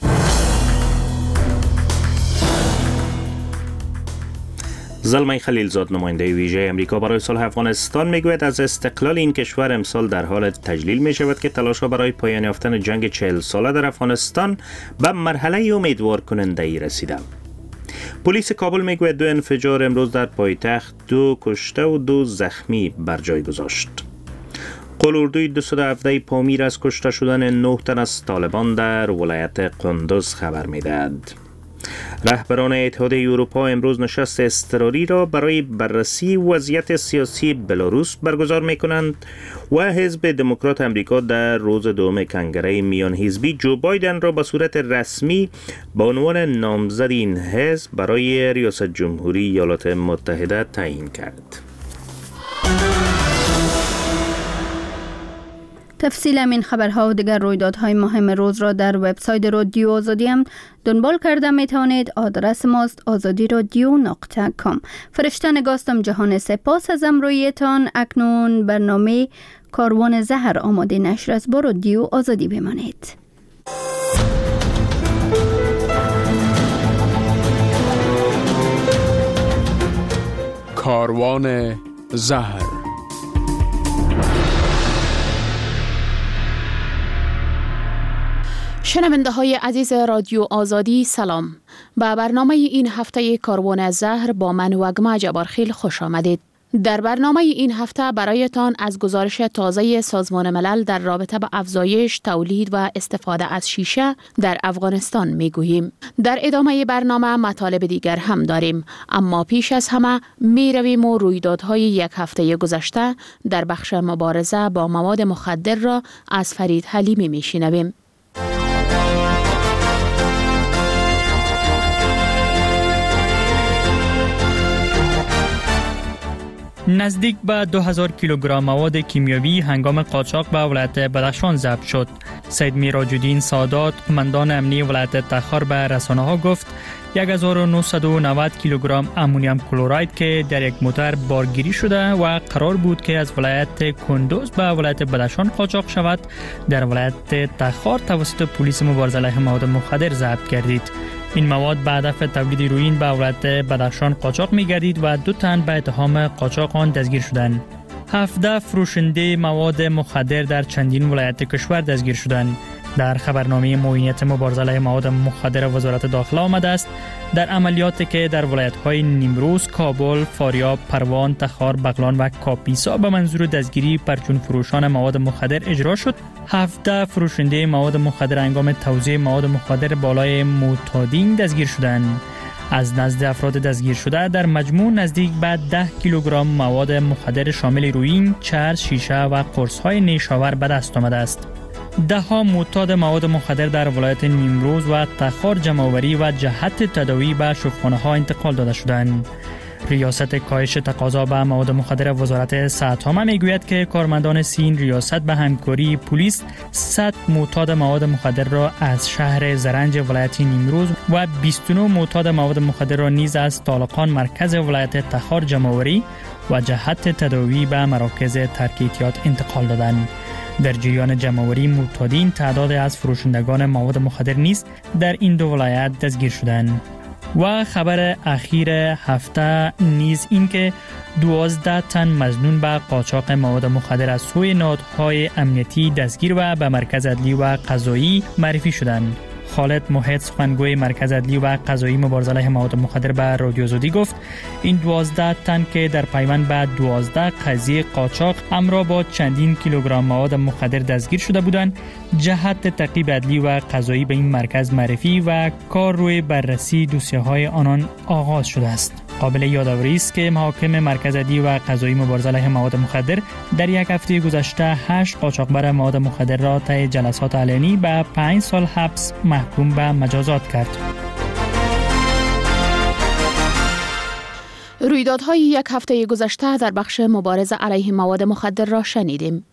زلمه خلیلزاد نماینده ویژه امریکا برای صلح افغانستان میگوید از استقلال این کشور امسال در حال تجلیل می شود که تلاش‌ها برای پایان یافتن جنگ چهل ساله در افغانستان به مرحله امیدوار کننده ای رسیده. پلیس کابل میگوید دو انفجار امروز در پایتخت دو کشته و دو زخمی بر جای گذاشت. قلوردوی دویست و هفده پامیر از کشته شدن نه تن از طالبان در ولایت قندوز خبر میدهد. رهبران اتحادیه اروپا امروز نشست اضطراری را برای بررسی وضعیت سیاسی بلاروس برگزار می کنند و حزب دموکرات امریکا در روز دوم کنگره میان حزبی جو بایدن را به صورت رسمی به عنوان نامزد این حزب برای ریاست جمهوری ایالات متحده تعیین کرد. تفصیل این خبرها و دیگر رویدادهای مهم روز را در وبسایت رادیو آزادی هم دنبال کرده می توانید. آدرس ماست آزادی رادیو نقطه کام. فرشته نگاستم جهان سپاس از امرویتان. اکنون برنامه کاروان زهر آماده نشر است. با رادیو آزادی بمانید. کاروان زهر. شنونده های عزیز رادیو آزادی سلام. به برنامه این هفته کاروان زهر با من وگما جبارخیل خوش آمدید. در برنامه این هفته برایتان از گزارش تازه سازمان ملل در رابطه با افزایش تولید و استفاده از شیشه در افغانستان می گوییم. در ادامه برنامه مطالب دیگر هم داریم، اما پیش از همه می رویم و رویدادهای یک هفته گذشته در بخش مبارزه با مواد مخدر را از فرید حلیمی می شنویم. نزدیک به دو هزار کیلوگرم مواد کیمیاوی هنگام قاچاق به ولایت بدخشان ضبط شد. سید میراج‌الدین سادات، قماندان امنی ولایت تخار به رسانه‌ها گفت یک هزار و نهصد و نود کیلوگرم امونیم کلراید که در یک موتر بارگیری شده و قرار بود که از ولایت کندوز به ولایت بدخشان قاچاق شود، در ولایت تخار توسط پلیس مبارزه علیه مواد مخدر ضبط گردید. این مواد به هدف تولید هروئین به ولایت بدخشان قاچاق می‌گردید و دو تن به اتهام قاچاق آن دستگیر شدند. هفده فروشنده مواد مخدر در چندین ولایت کشور دستگیر شدند. در خبرنامه معاینت مبارزه علیه مواد مخدر وزارت داخله آمده است در عملیاتی که در ولایت‌های نیمروز، کابل، فاریاب، پروان، تخار، بغلان و کاپیسا به منظور دستگیری پرچون فروشان مواد مخدر اجرا شد. هفده فروشنده مواد مخدر هنگام توزیع مواد مخدر بالای معتادین دستگیر شدند. از نزد افراد دستگیر شده در مجموع نزدیک به ده کیلوگرم مواد مخدر شامل هروئین، چرس، شیشه و قرص‌های نیشاور به دست آمده است. ده ها معتاد مواد مخدر در ولایت نیمروز و تخار جمع‌آوری و جهت تداوی به شفاخانه‌ها انتقال داده شدند. ریاست کاهش تقاضا به مواد مخدر وزارت صحت عامه میگوید که کارمندان سین ریاست به همکاری پلیس صد معتاد مواد مخدر را از شهر زرنج ولایت نیمروز و بیست و نه معتاد مواد مخدر را نیز از طالقان مرکز ولایت تخار جمع‌آوری و جهت تداوی به مراکز ترک اعتیاد انتقال دادند. در جریان جمع‌آوری معتادین تعداد از فروشندگان مواد مخدر نیز در این دو ولایت دستگیر شدند. و خبر اخیر هفته نیز این که دوازده تن مظنون به قاچاق مواد مخدر از سوی نهادهای امنیتی دستگیر و به مرکز عدلی و قضایی معرفی شدند. خالد محیط سخنگوی مرکز عدلی و قضایی مبارزه علیه مواد مخدر به رادیو آزادی گفت این دوازده تن که در پیوند به دوازده قضیه قاچاق همراه با چندین کیلوگرم مواد مخدر دستگیر شده بودند، جهت تعقیب عدلی و قضایی به این مرکز معرفی و کار روی بررسی دوسیه‌های آنان آغاز شده است. قابل یادآوری است که محاکم مرکز عدلی و قضایی مبارزه علیه مواد مخدر در یک هفته گذشته هشت قاچاقبر مواد مخدر را طی جلسات علنی به پنج سال حبس محکوم به مجازات کرد. رویدادهای یک هفته گذشته در بخش مبارزه علیه مواد مخدر را شنیدیم.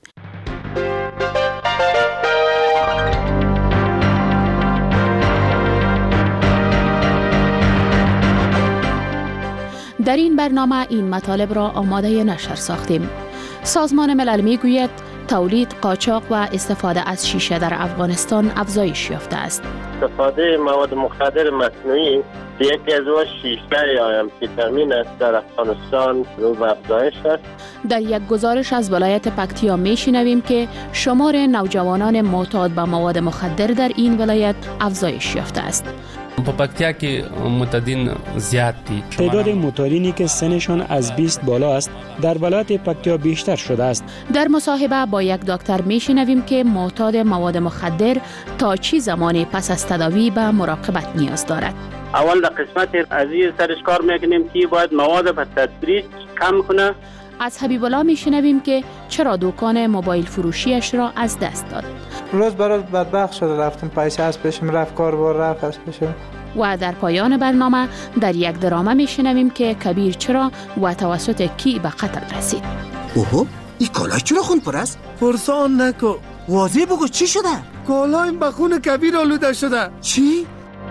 در این برنامه این مطالب را آماده نشر ساختیم. سازمان ملل می گوید تولید، قاچاق و استفاده از شیشه در افغانستان افزایش یافته است. استفاده مواد مخدر مصنوعی یکی از اون شیشه یا امفیتامین است در افغانستان رو به افزایش است. در یک گزارش از ولایت پکتیا می شنویم که شمار نوجوانان معتاد به مواد مخدر در این ولایت افزایش یافته است. په پکتیا کې معتادین زیات دي. تعداد معتادینی که سنشان از بیست بالا است در ولایت پکتیا بیشتر شده است. در مصاحبه با یک دکتر میشنویم که معتاد مواد مخدر تا چی زمانی پس از تداوی به مراقبت نیاز دارد. اول در قسمت ازی سرش کار میکنیم که باید مواد به تدریج کم کنه. از حبیب الله میشنویم که چرا دکان موبایل فروشیش را از دست داد. روز به روز بدبخت شده، رفتم پیسه از پیشم رفت، کار بار رفت از پیشم. و در پایان برنامه در یک درامه میشنویم که کبیر چرا و توسط کی به قتل رسید. اوه، این کالاش چرا خون پر است؟ پرسان نکو، واضح بگو چی شده؟ کالایم به خون کبیر آلوده شده. چی؟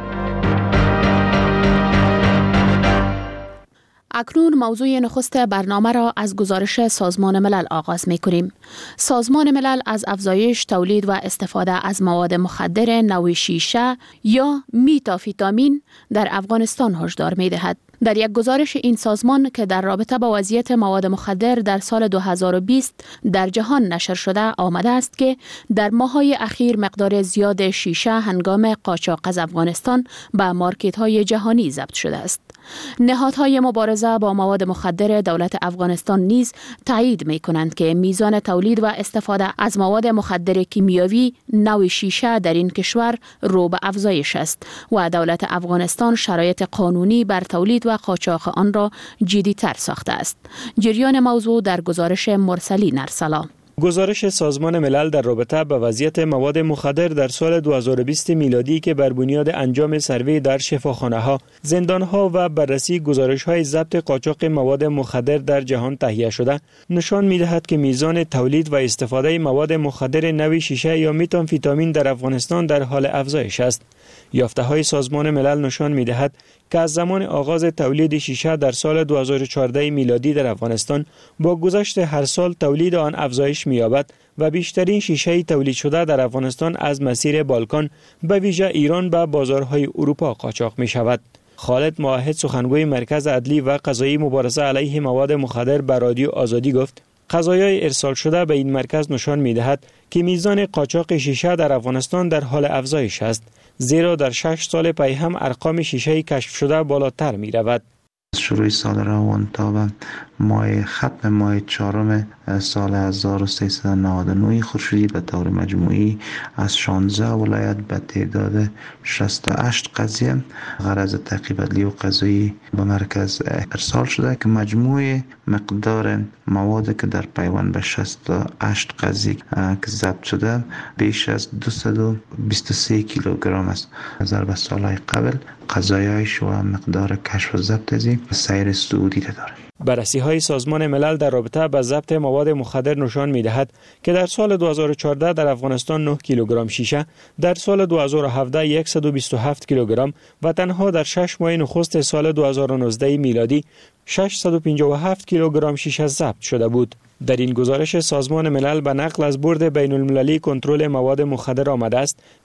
اکنون موضوع نخست برنامه را از گزارش سازمان ملل آغاز می کنیم. سازمان ملل از افزایش تولید و استفاده از مواد مخدر نوع شیشه یا میتامفیتامین در افغانستان هشدار می دهد. در یک گزارش این سازمان که در رابطه با وضعیت مواد مخدر در سال دو هزار و بیست در جهان نشر شده آمده است که در ماه‌های اخیر مقدار زیاد شیشه هنگام قاچاق از افغانستان به مارکت‌های جهانی ضبط شده است. نهادهای مبارزه با مواد مخدر دولت افغانستان نیز تایید می کنند که میزان تولید و استفاده از مواد مخدر کیمیاوی نوع شیشه در این کشور رو به افزایش است و دولت افغانستان شرایط قانونی بر تولید و قاچاق آن را جدی‌تر ساخته است. جریان موضوع در گزارش مرسلی نرسلا. گزارش سازمان ملل در رابطه با وضعیت مواد مخدر در سال دو هزار و بیست میلادی که بر بنیاد انجام سروی در شفاخانه‌ها، زندان‌ها و بررسی گزارش‌های ضبط قاچاق مواد مخدر در جهان تهیه شده، نشان می‌دهد که میزان تولید و استفاده مواد مخدر نوع شیشه یا میتامفیتامین در افغانستان در حال افزایش است. یافته‌های سازمان ملل نشان می‌دهد که از زمان آغاز تولید شیشه در سال دو هزار و چهارده میلادی در افغانستان با گذشت هر سال تولید آن افزایش می‌یابد و بیشترین شیشه تولید شده در افغانستان از مسیر بالکان به ویژه ایران به بازارهای اروپا قاچاق می‌شود. خالد محیط سخنگوی مرکز عدلی و قضایی مبارزه علیه مواد مخدر به رادیو آزادی گفت قضایای ارسال شده به این مرکز نشان می‌دهد که میزان قاچاق شیشه در افغانستان در حال افزایش است، زیرا در شش سال پی هم ارقام شیشه کشف شده بالاتر می رود. شروع سال روان تا به ماه ختم ماه چهارم سال هزار و سیصد و نود و نه خورشیدی به طور مجموعی از شانزده ولایت به تعداد شصت و هشت قضیه غرض تعقیب عدلی و قضایی به مرکز ارسال شده که مجموع مقدار مواد که در پیوند به شصت و هشت قضیه که ضبط شده بیش از دویست و بیست و سه کیلوگرم است. نظر به سالهای قبل قضایایش و مقدار کشف و ضبط از سیر صعودی داره. بررسی های سازمان ملل در رابطه با ضبط مواد مخدر نشان می دهد که در سال دو هزار و چهارده در افغانستان نه کیلوگرم شیشه، در سال دو هزار و هفده صد و بیست و هفت کیلوگرم و تنها در شش ماه نخست سال دو هزار و نوزده میلادی ششصد و پنجاه و هفت کیلوگرم شیشه ضبط شده بود. در این گزارش سازمان ملل به نقل از بورد بین المللی کنترل مواد مخدر آمده است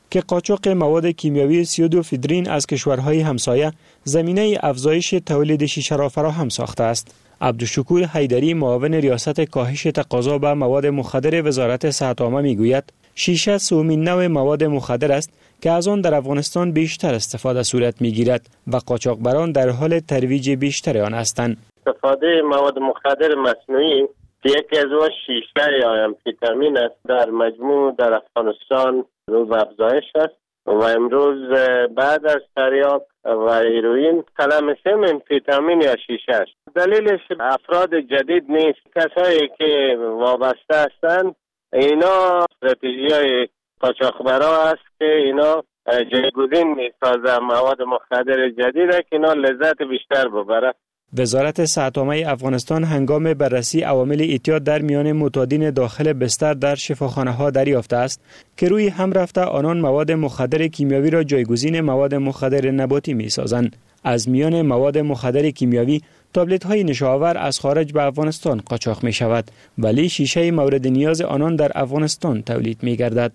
که قاچاق مواد کیمیاوی سیودوفیدرین از کشورهای همسایه زمینه افزایش تولید شیشه را فراهم ساخته است. عبدالشکور حیدری معاون ریاست کاهش تقاضا به مواد مخدر وزارت صحت عامه میگوید شیشه سومین نوع مواد مخدر است که از آن در افغانستان بیشتر استفاده صورت میگیرد و قاچاقبران در حال ترویج بیشتر آن هستند. استفاده مواد مخدر مصنوعی یکی از اون شیشه یا امفیتامین است در مجموع در افغانستان رو به افزایش است و امروز بعد از تریاک و هیروئین تلمسم امفیتامین یا شیشه است. دلیلش افراد جدید نیست، کسایی که وابسته هستند اینا استراتژی‌های قاچاقبرا است که اینا جایگزین می‌سازه مواد مخدر جدید که اینا لذت بیشتر ببره. وزارت صحت عامه افغانستان هنگام بررسی عوامل اعتیاد در میان معتادین داخل بستر در شفاخانه‌ها دریافته است که روی هم رفته آنان مواد مخدر کیمیاوی را جایگزین مواد مخدر نباتی می‌سازند. از میان مواد مخدر کیمیاوی تابلت‌های نشاور از خارج به افغانستان قاچاق می‌شود ولی شیشه مورد نیاز آنان در افغانستان تولید می‌گردد.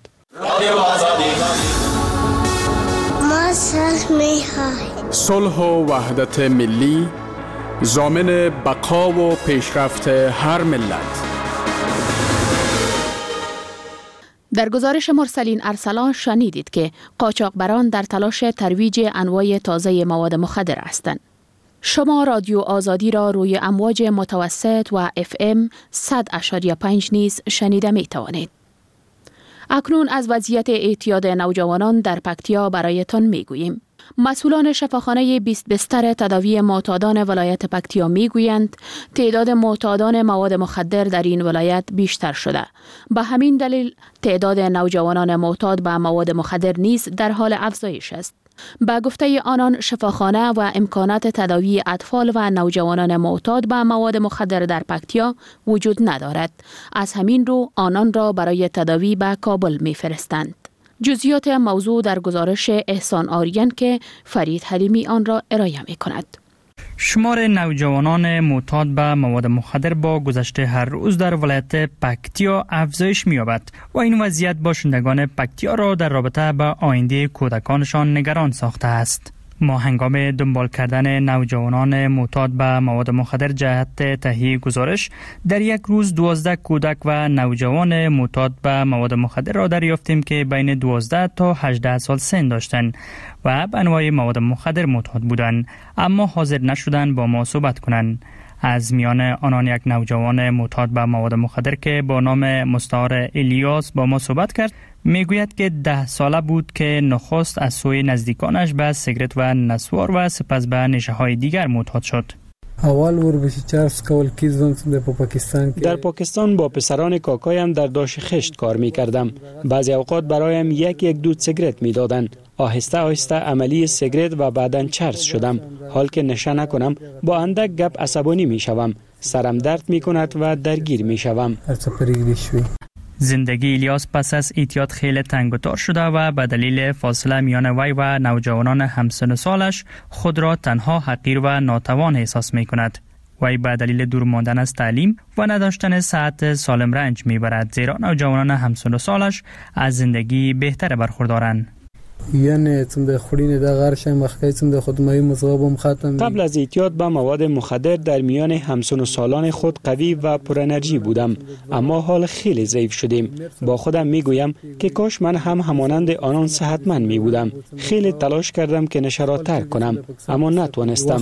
ما صلح می‌خواهیم. صلح و وحدت ملی ضامن بقا و پیشرفت هر ملت. در گزارش مرسلین ارسلان شنیدید که قاچاقبران در تلاش ترویج انواع تازه مواد مخدر هستند. شما رادیو آزادی را روی امواج متوسط و اف ام صد و پنج نیز شنیده می توانید. اکنون از وضعیت اعتیاد نوجوانان در پکتیا برایتان می گوییم. مسئولان شفاخانه بیست بستر تداوی معتادان ولایت پکتیا می گویند تعداد معتادان مواد مخدر در این ولایت بیشتر شده. به همین دلیل تعداد نوجوانان معتاد به مواد مخدر نیز در حال افزایش است. به گفته آنان شفاخانه و امکانات تداوی اطفال و نوجوانان معتاد به مواد مخدر در پکتیا وجود ندارد. از همین رو آنان را برای تداوی به کابل می فرستند. جزئیات موضوع در گزارش احسان آریان که فرید حلیمی آن را ارائه می کند. شمار نوجوانان معتاد به مواد مخدر با گذشت هر روز در ولایت پکتیا افزایش می‌یابد و این وضعیت باشندگان پکتیا را در رابطه با آینده کودکانشان نگران ساخته است. ما هنگام دنبال کردن نوجوانان معتاد به مواد مخدر جهت تهیه گزارش در یک روز دوازده کودک و نوجوان معتاد به مواد مخدر را دریافتیم که بین دوازده تا هجده سال سن داشتند و به انواع مواد مخدر معتاد بودند اما حاضر نشدند با ما صحبت کنند. از میان آنان یک نوجوان معتاد به مواد مخدر که با نام مستعار الیاس با ما صحبت کرد میگوید که ده ساله بود که نخست از سوی نزدیکانش به سیگرت و نسوار و سپس به نشه های دیگر معتاد شد. اول ورزشی چرس کول کیزم در پاکستان در پاکستان با پسران کاکایم در داش خشت کار می کردم. بعضی اوقات برایم یک یک دود سیگرت می دادن. آهسته آهسته عملی سیگرت و بعداً چرس شدم. حال که نشه نکنم با اندک گپ عصبانی می شوم. سرم درد می کند و درگیر می شوم. زندگی الیاس پس از اعتیاد خیلی تنگ و تار شده و به دلیل فاصله میان وی و نوجوانان همسن سالش خود را تنها حقیر و ناتوان احساس می کند. وی به دلیل دور ماندن از تعلیم و نداشتن صحت سالم رنج می برد زیرا نوجوانان همسن سالش از زندگی بهتر برخوردارند. یعنی تم د خورینه د غرشم مخکې تم د خودمای مزغبم ختم. قبل از اعتیاد به مواد مخدر در میان همسن و سالان خود قوی و پر انرژی بودم اما حال خیلی ضعیف شدیم. با خودم میگویم که کاش من هم همانند آنان صحتمند می بودم. خیلی تلاش کردم که نشه را ترک کنم اما نتوانستم.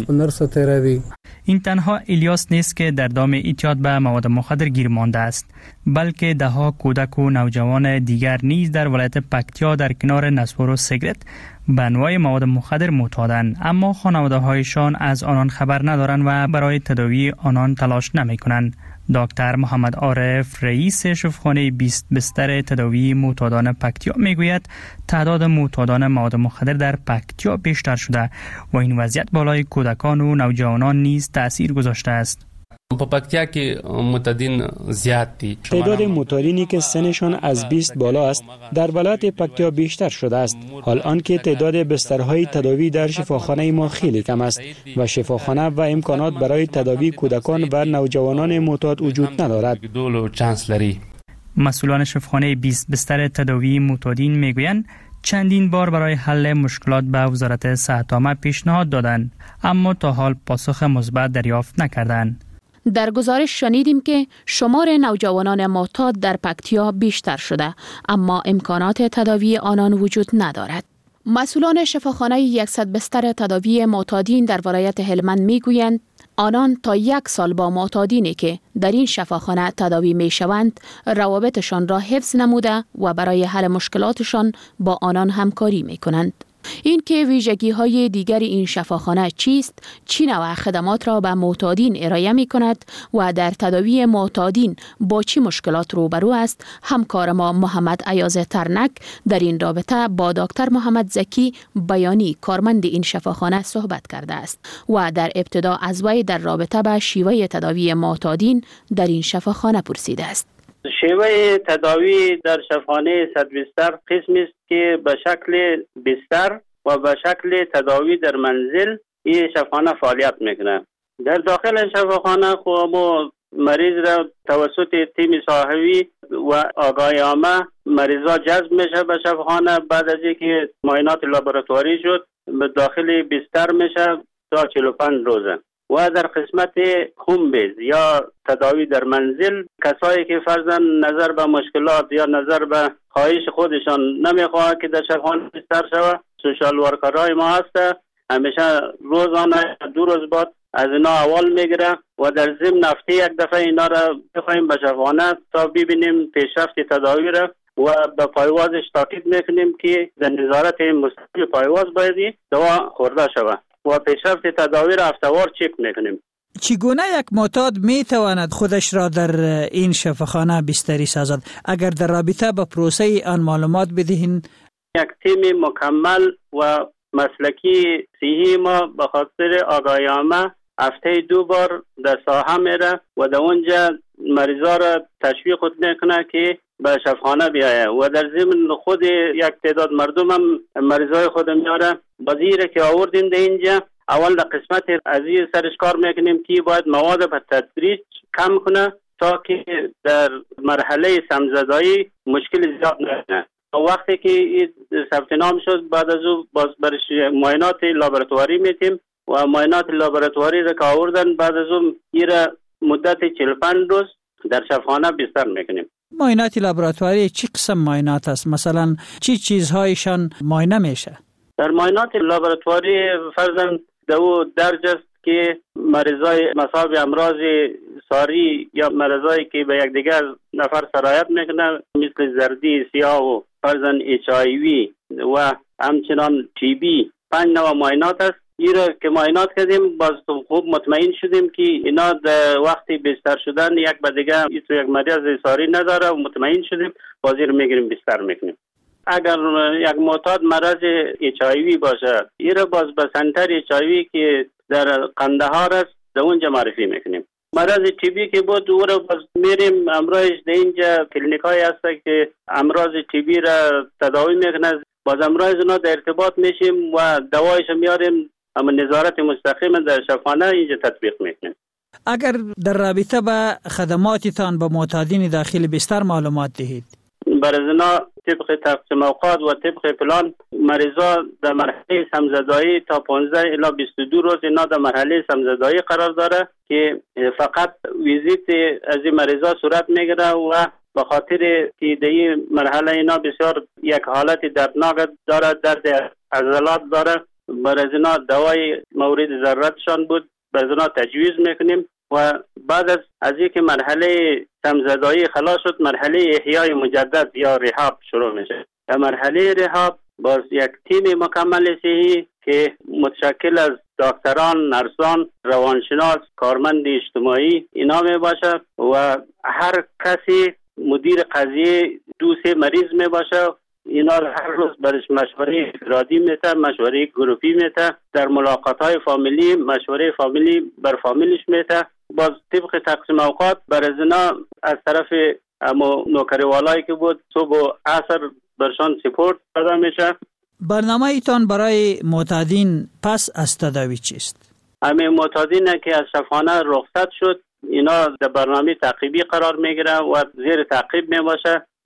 این تنها الیاس نیست که در دام اعتیاد به مواد مخدر گیر مانده است بلکه ده ها کودک و نوجوان دیگر نیز در ولایت پکتیا در کنار نسوار و سیگرت به انواع مواد مخدر معتادند اما خانواده‌هایشان از آنان خبر ندارند و برای تداوی آنان تلاش نمی‌کنند. دکتر محمد عارف رئیس شفاخانه بیست بستر تداوی معتادان پکتیا میگوید تعداد معتادان مواد مخدر در پکتیا بیشتر شده و این وضعیت بالای کودکان و نوجوانان نیز تأثیر گذاشته است. په پکتیا کې معتادین زیات دي. تعداد معتادینی که سنشان از بیست بالا است در ولایت پکتیا بیشتر شده است. حال آنکه تعداد بسترهای تداوی در شفاخانه ما خیلی کم است و شفاخانه و امکانات برای تداوی کودکان و نوجوانان معتاد وجود ندارد. مسئولان شفاخانه بیست بستر تداوی معتادین میگویند چندین بار برای حل مشکلات به وزارت صحت عامه پیشنهاد دادند، اما تا حال پاسخ مثبت دریافت نکردند. در گزارش شنیدیم که شمار نوجوانان معتاد در پکتیا بیشتر شده، اما امکانات تداوی آنان وجود ندارد. مسئولان شفاخانه صد بستر تداوی معتادین در ولایت هلمند میگویند آنان تا یک سال با معتادینی که در این شفاخانه تداوی می شوند روابطشان را حفظ نموده و برای حل مشکلاتشان با آنان همکاری می کنند. این که ویژگی های دیگر این شفاخانه چیست، چی نوع خدمات را به معتادین ارائه می کند و در تداوی معتادین با چی مشکلات روبرو است، همکار ما محمد ایاز ترنک در این رابطه با دکتر محمد زکی بیانی کارمند این شفاخانه صحبت کرده است و در ابتدا از وی در رابطه با شیوه تداوی معتادین در این شفاخانه پرسیده است. شیوه تداوی در شفاخانه صد بستر قسمی است که به شکل بستر و به شکل تداوی در منزل این شفاخانه فعالیت میکنه. در داخل شفاخانه خب ما مریض را توسط تیم صاحبی و آگاهی عامه مریضا جذب میشه به شفاخانه. بعد از اینکه معاینات لابراتواری شد به داخل بستر میشه تا چهل و پنج روزه. و در قسمت هوم بیز یا تداوی در منزل کسایی که فرضاً نظر به مشکلات یا نظر به خواهش خودشان نمیخواه که در شفاخانه بستر شود، سوشال ورکرهای ما هست همیشه روزانه دو روز بعد از اینا اول میگیره و در ضمن هفته یک دفعه اینا را بخوایم به شفاخانه تا ببینیم پیشرفت تداوی را و به پایوازش تاکید میکنیم که در نظارت مستقیم پایواز باید دوا خورده شود و پیشرفت تداوی را هفته‌وار چک میکنیم. چگونه یک معتاد میتواند خودش را در این شفاخانه بستری سازد؟ اگر در رابطه با پروسه آن معلومات بدهین. یک تیم مکمل و مسلکی صحی ما به خاطر آگاهی عامه هفته دو بار در ساحه میره و در اونجا مریضا را تشویق میکنه که به شفاخانه بیایه و در ضمن خود یک تعداد مردم هم مریضای خود میاره. بازیره که آوردیم در اینجا اول در قسمت از این سرش کار میکنیم که باید مواد به تدریج کم کنه تا که در مرحله سمزدایی مشکل زیاد نکنه. وقتی که ثبت نام شد بعد از او باز برش معاینات لابراتواری میتیم و معاینات لابراتواری را که آوردن بعد از اون ایره مدت چهل و پنج روز در شفاخانه بستر میکنیم. معاینات لابراتواری چی قسم معاینات است؟ مثلا چی چیزهایشان معاینه میشه؟ در معاینات لابراتواری فرضاً دو درج است که مریضای مصاب امراض ساری یا مریضایی که به یک دیگر نفر سرایت میکنه مثل زردی سیاه و فرضاً اچ آی وی و همچنان تی بی پنج نوع معاینات است. این را که معاینات کردیم باز خوب مطمئن شدیم که اینا در وقتی بستر شدن یک به دیگه یک مریض ساری نداره و مطمئن شدیم باز این رو میگیریم بستر میکنیم. اگر یک معتاد مرض اچ آی وی باشه این را باز به سنتر اچ آی وی که در قندهار است در اونجا معرفی میکنیم. مرض تی بی که بود او را باز میریم امراض در اینجا کلینیک های هست که امراض تی بی را تداوی میکنه باز امراض اونا در ارتباط میشیم و دوایش میاریم اما نظارت مستقیم در شفاخانه اینجا تطبیق میکنیم. اگر در رابطه با خدماتتان با معتادین داخل بستر معلومات دهید. برای اینا طبق تقسیم اوقات و طبق پلان مریضا در مرحله سمزدایی تا پانزده الی بیست و دو روز اینا در مرحله سمزدایی قرار داره که فقط ویزیت از این مریضا صورت میگیره و به خاطر که در این مرحله اینا بسیار یک حالت دردناک داره، درد عضلات داره، برای اینا دوای مورد ضرورتشان بود برای اینا تجویز میکنیم و بعد از از اینکه مرحله سمزدایی خلاص شد مرحله احیای مجدد یا ریهاب شروع میشه. در مرحله ریهاب باز یک تیم مکمل صحی که متشکل از دکتران، نرسان، روانشناس، کارمند اجتماعی اینا می باشه و هر کسی مدیر قضیه دو سه مریض می باشه. اینا هر روز برش مشوره افرادی میته، مشوره گروپی میته، در ملاقات های فامیلی مشوره فامیلی بر فامیلش میته. باز طبق تقسیم اوقات برای اینا از طرف اما نوکریوالایی که بود صبح و عصر برشان سپورت داده میشه. برنامه ایتان برای معتادین پس از تداوی چیست؟ همه معتادین که از شفاخانه رخصت شد اینا در برنامه تعقیبی قرار میگیره و زیر تعقیب میباشه.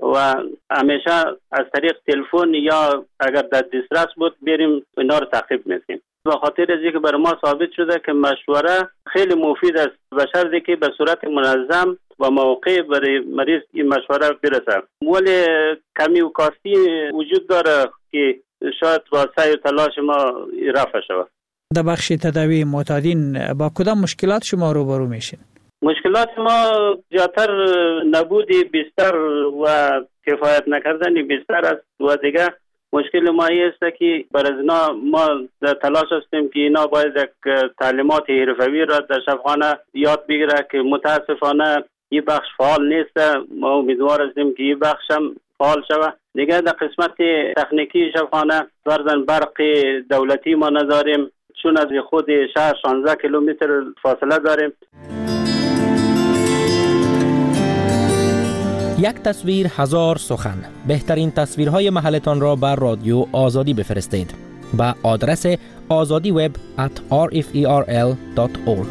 و همیشه از طریق تلفن یا اگر در دسترس بود بریم اینا رو تعقیب میکنیم. به خاطر از اینکه برای ما ثابت شده که مشوره خیلی مفید است به شرطی که به صورت منظم و موقع برای مریض این مشوره برسه. ولی کمی و کاستی وجود داره که شاید با سعی و تلاش ما رفع شود. در بخش تداوی معتادین با کدام مشکلات شما روبرو میشین؟ مشکلات ما زیادتر نبود بستر و کفایت نکردن بستر است و دیگه مشکل ما است که برای اینا ما در تلاش هستیم که اینا باید یک تعلیمات حرفوی را در شفاخانه یاد بگیره که متاسفانه این بخش فعال نیست. ما امیدوار هستیم که این بخش هم فعال شود. دیگه در قسمت تکنیکی شفاخانه فرضاً برق دولتی ما نداریم، چون از خود شهر شانزده کیلومتر فاصله داریم. یک تصویر هزار سخن. بهترین تصویرهای محلتان را بر رادیو آزادی بفرستید به آدرس آزادی وب ات آر اف ای آر ال دات اورگ.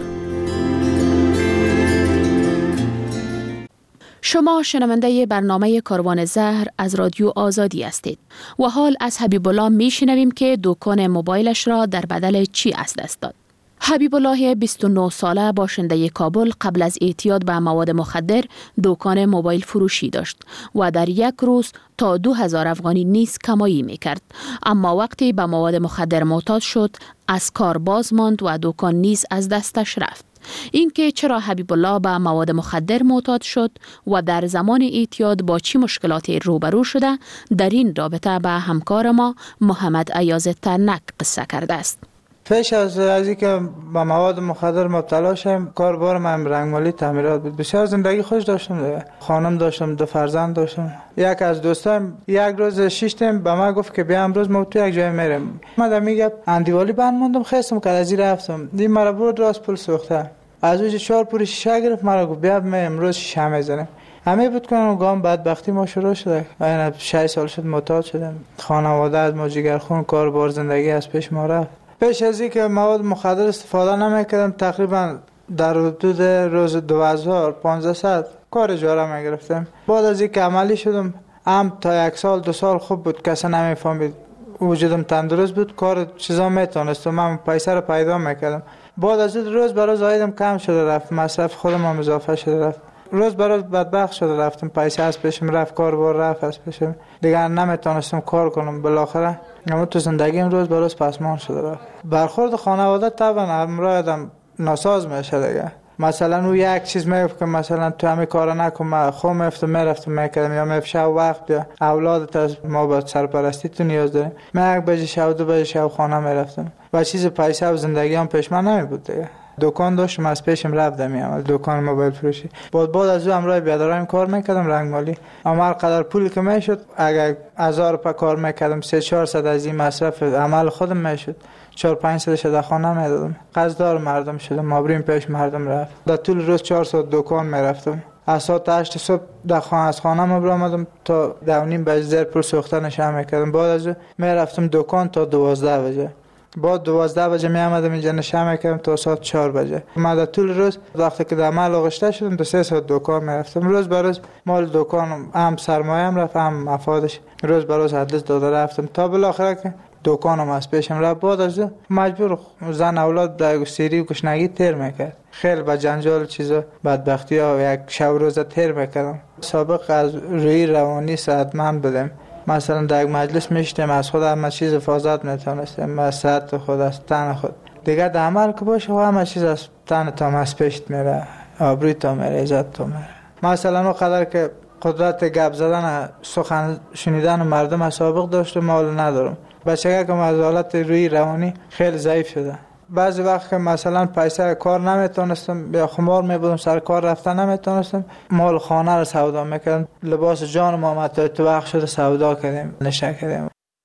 شما شنونده برنامه کاروان زهر از رادیو آزادی هستید و حال از حبیب الله می شنویم که دکان موبایلش را در بدل چی از دست داد. حبیب الله بیست و نه ساله باشنده کابل قبل از اعتیاد به مواد مخدر دکان موبایل فروشی داشت و در یک روز تا دو هزار افغانی نیز کمایی می کرد. اما وقتی به مواد مخدر معتاد شد از کار باز ماند و دکان نیز از دستش رفت. اینکه چرا حبیب الله به مواد مخدر معتاد شد و در زمان اعتیاد با چه مشکلاتی روبرو شده، در این رابطه به همکار ما محمد ایاز ترنک قصه کرده است. پیش از از اینکه با مواد مخدر مبتلا شدم، کاربار من رنگمالی تعمیرات بود. بسیار زندگی خوش داشتم. خانم داشتم، دو فرزند داشتم. یک از دوستام یک روز شیشتم به من گفت که بیا امروز ما تو یک جای میریم. من میگم اندیوالی بند موندم، خستم که از این رفتم. این مرا برد راست پول سوخته. از اونجا چهار پول شیشه گرفت، مرا گفت بیا ما امروز شیشه میزنیم. همه بود کنم گام بدبختی ما شروع شده. من شش سال شد معتاد شدم. خانواده از ما جگرخون، کاربار زندگی از پیش ما رفت. پیش از اینکه مواد مخدر استفاده نمیکردم تقریبا در حدود روز دو هزار و پانصد کار اجاره میگرفتم. بعد از اینکه عملی شدم هم تا یک سال دو سال خوب بود، کسی نمیفهمید، وجودم تندرست بود، کار چیزا میتونستم، من پیسه رو پیدا میکردم. بعد از این روز برای زایدم کم شده رفت، مصرف خودم هم اضافه شده رفت. روز برای بدبخت شده رفتم، پیسه از پیشم رفت، کار بار رفت از پیشم، دیگه نمیتونستم کار کنم. بالاخره اما تو زندگیم روز برای پسمان شده رفت. برخورد خانواده طبعا همراه آدم ناساز میشه دیگه. مثلا او یک چیز میگفت که مثلا تو همین کارا نکن، من خودم میفتم میرفتم میکردم، یا میفت شب وقت یا اولادت از ما با سرپرستی تو نیاز داریم، من یک بجه شب دو بجه شب خانه میرفتم و چیز پیسه و زندگی هم پیش من نمی بود دیگه. دکان داشتم از پیشم رفتم میام دکان موبایل فروشی. بعد بعد از اون امرای بیادرایم کار میکردم رنگمالی. اما هر قدر پولی که میشد اگر هزار پا کار میکردم سه چهارصد از این مصرف عمل خودم میشد، چهار پنج صد شده خانه میدادم. قصدار مردم شدم، مابریم پیش مردم رفت. در طول روز چهارصد دکان میرفتم. از ساعت هشت صبح در خانه از خانه ما برآمدم تا دو نیم بجه زیر پول سوخته نشم میکردم. بعد از اون میرفتم دکان تا دوازده بجه. بعد دوازده بجه می آمدم اینجا نشم میکردم تا ساعت چهار بجه. من در طول روز وقتی که در عمل آغشته شدم تا سه ساعت دکان میرفتم. روز به روز مال دکانم هم سرمایه‌ام رفت هم مفادش، روز به روز حدس داده رفتم تا بالاخره که دکانم از پیشم رفت. بعد از مجبور زن اولاد در سیری و گشنگی تیر میکرد. خیلی با جنجال چیزا بدبختی ها و یک شب روزه تیر میکردم. سابق از روی روانی صحتمند بودم. مثلا در یک مجلس میشتم از خود همه چیز حفاظت میتونستم، از صحت خود، از تن خود. دیگه در عمل که باشه همه چیز از تن تا از پیشت میره، آبروی تا میره، عزت تا میره. مثلا اون قدر که قدرت گپ زدن سخن شنیدن مردم از سابق داشتم مال ندارم. بچگی که از حالت روی روانی خیلی ضعیف شده. بعضی وقت که مثلا پیسه کار نمیتونستم یا خمار میبودم، سر کار رفتن نمیتونستم، مال خانه رو سودا میکردم. لباس جان ما متا تو وقت شده سودا کردیم، نشه کردیم.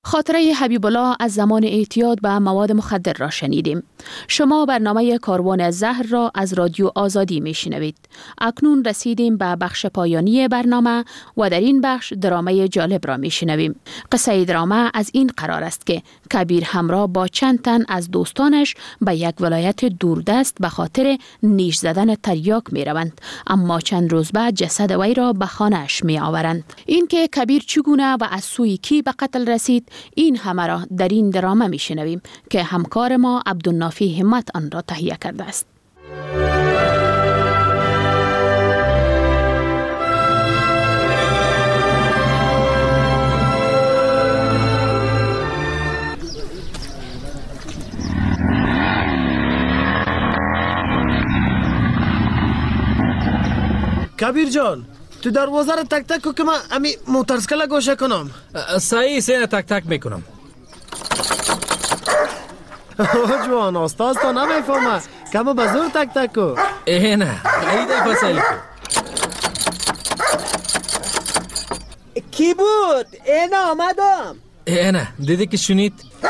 خاطره حبیب الله از زمان اعتیاد به مواد مخدر را شنیدیم. شما برنامه کاروان زهر را از رادیو آزادی می شنوید. اکنون رسیدیم به بخش پایانی برنامه و در این بخش درامه جالب را می شنویم. قصه درامه از این قرار است که کبیر همراه با چند تن از دوستانش به یک ولایت دوردست به خاطر نیش زدن تریاک می روند، اما چند روز بعد جسد وی را به خانه‌اش می آورند. این که کبیر چگونه و از سوی کی به قتل رسید، این همه را در این درامه می شنویم که همکار ما عبدالنافی همت آن را تهیه کرده است. کبیر جان، تو دروازه رو تک تک کو که من امی موترسکل گوشه کنم. صحیح سینه تک تک میکنم. جوان استاد تو نمیفهمه، کم بزرگ تک تک کو. اینه ایده فصلی کو. کی بود؟ اینه آمدم. اینه دیدی که شنید؟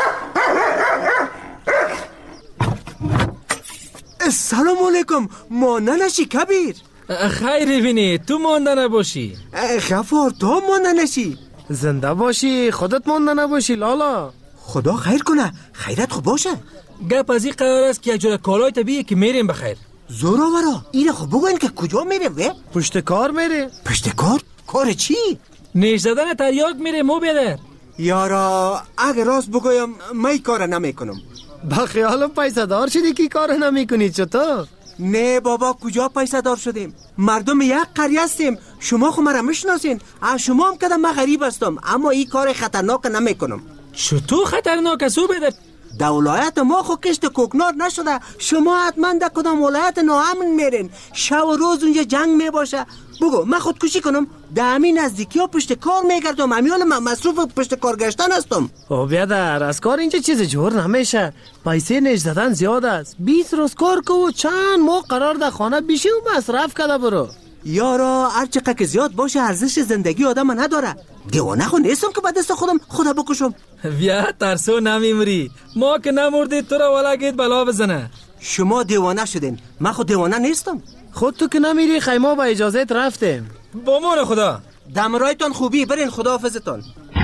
سلام علیکم، مانده نشی کبیر. خیری بینی، تو مانده نباشی. غفار تو مانده نشی. زنده باشی، خودت مانده نباشی لالا. خدا خیر کنه، خیرت خوب باشه. گپ از این قرار است که یک جور کالای طبیعی که میریم بخیر. زوراورا، اینه خب بگوین که کجا میریم وی؟ پشت کار میریم. پشت کار؟ کار چی؟ نیش زدن تریاک میریم مو بیادر. یارا اگر راست بگویم من کار نمیکنم. با خیالم پیسه دار شدی که کار نمیکنی چطور؟ نه بابا، کجا پیسه دار شدیم؟ مردم یک قریه هستیم، شما خو مرا میشناسین. از شما هم کدام من غریب هستم، اما این کار خطرناک نمیکنم. چطور خطرناک است او بیادر؟ در ولایت ما خو کشت کوکنار نشده، شما حتما در کدام ولایت ناامن میرین، شب و روز اونجا جنگ میباشه. بگو من خودکشی کنم؟ در همین نزدیکی ها پشت کار میگردم، همیال من مصروف پشت کار گشتن هستم. او بیادر از کار اینجا چیز جور نمیشه، پیسه نیش زدن زیاد است. بیست روز کار کو چند ماه قرار در خانه بیشی و مصرف کده برو. یارا هر چقدر که زیاد باشه ارزش زندگی آدم نداره. دیوانه خو نیستم که به دست خودم خدا بکشم. بیا ترسو نمیمری، ما که نمردی تو را ولگیت بلا بزنه. شما دیوانه شدین، من خود دیوانه نیستم. خود تو که نمیری خیمه با اجازت رفتیم. با مان خدا. دمرایتان خوبی، برین خدا حافظتان.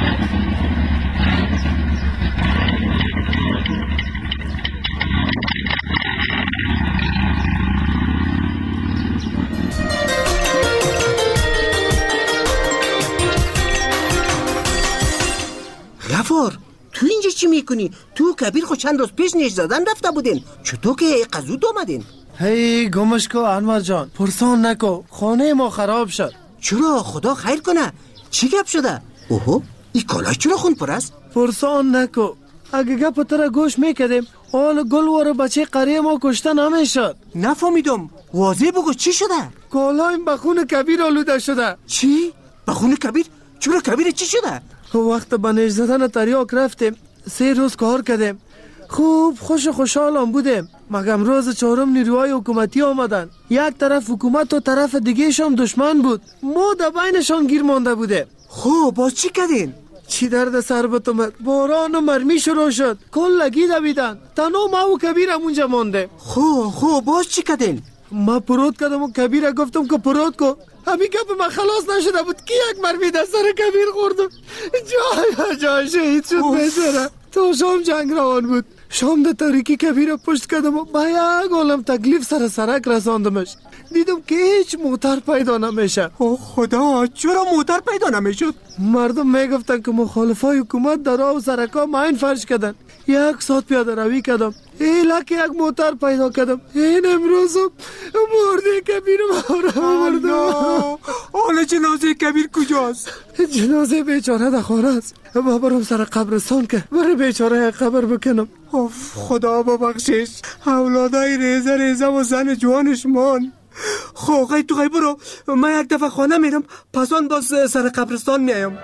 غفار تو اینجا چی میکنی؟ تو کبیر خود چند روز پیش نیش زدن رفته بودین، چطور که قزود آمدین؟ هی گمش کو انور جان، پرسان نکو، خانه ما خراب شد. چرا؟ خدا خیر کنه، چی گپ شده؟ اوهو، این کالاش چرا خون پر است؟ پرسان نکو، اگه گپ تر گوش میکردیم آل گل وارو بچه قریه ما کشته نمیشد. نفهمیدم، واضح بگو چی شده؟ کالایم به خون کبیر آلوده شده. چی؟ به خون کبیر؟ چرا کبیر چی شده؟ وقت به نیش زدن تریاک رفتیم، سه روز کار کردیم، خوب خوش خوشحالم بودیم، مگم روز چهارم نیروهای حکومتی آمدن. یک طرف حکومت و طرف دیگه شان دشمن بود، ما در بینشان گیر مانده بودیم. خب باز چی کردین؟ چی درد سر بتومد، باران و مرمی شروع شد، کل لگی دویدن، تنها ما و کبیرم اونجا مانده. خب خب باز چی کردین؟ ما پروت کردم و کبیر گفتم که پروت کو. همین گپ من خلاص نشده بود که یک مرمی در سر کبیر خوردم، جای جای شهید شد بیچاره. تا شام جنگ روان بود، شام در تاریکی کبیر پشت کردم و با یک عالم تکلیف سر سرک رساندمش. دیدم که هیچ موتر پیدا نمیشه. او خدا، چرا موتر پیدا نمیشد؟ مردم میگفتن که مخالفای حکومت در راه و سرکا ماین فرش کردن. یک ساعت پیاده روی کردم، ایلا که یک موتر پیدا کردم. این امروزم مرده کبیر ما مردم. حالا جنازه کبیر کجاست؟ جنازه بیچاره در خانه است. ما برم سر قبرستان که برای بیچاره قبر بکنم. اوف خدا ببخشش، اولادای ریزه ریزه و زن جوانش مان. خب غی تو غی برو، من یک دفعه خانه میرم، پس آن باز سر قبرستان میایم.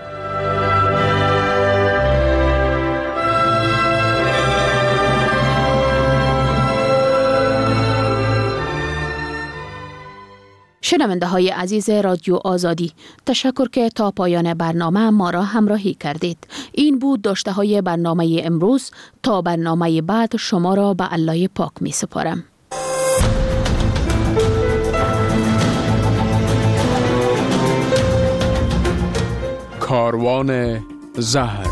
شنونده های عزیز رادیو آزادی، تشکر که تا پایان برنامه ما را همراهی کردید. این بود داشته های برنامه امروز. تا برنامه بعد شما را به الله پاک می سپارم. کاروان زهر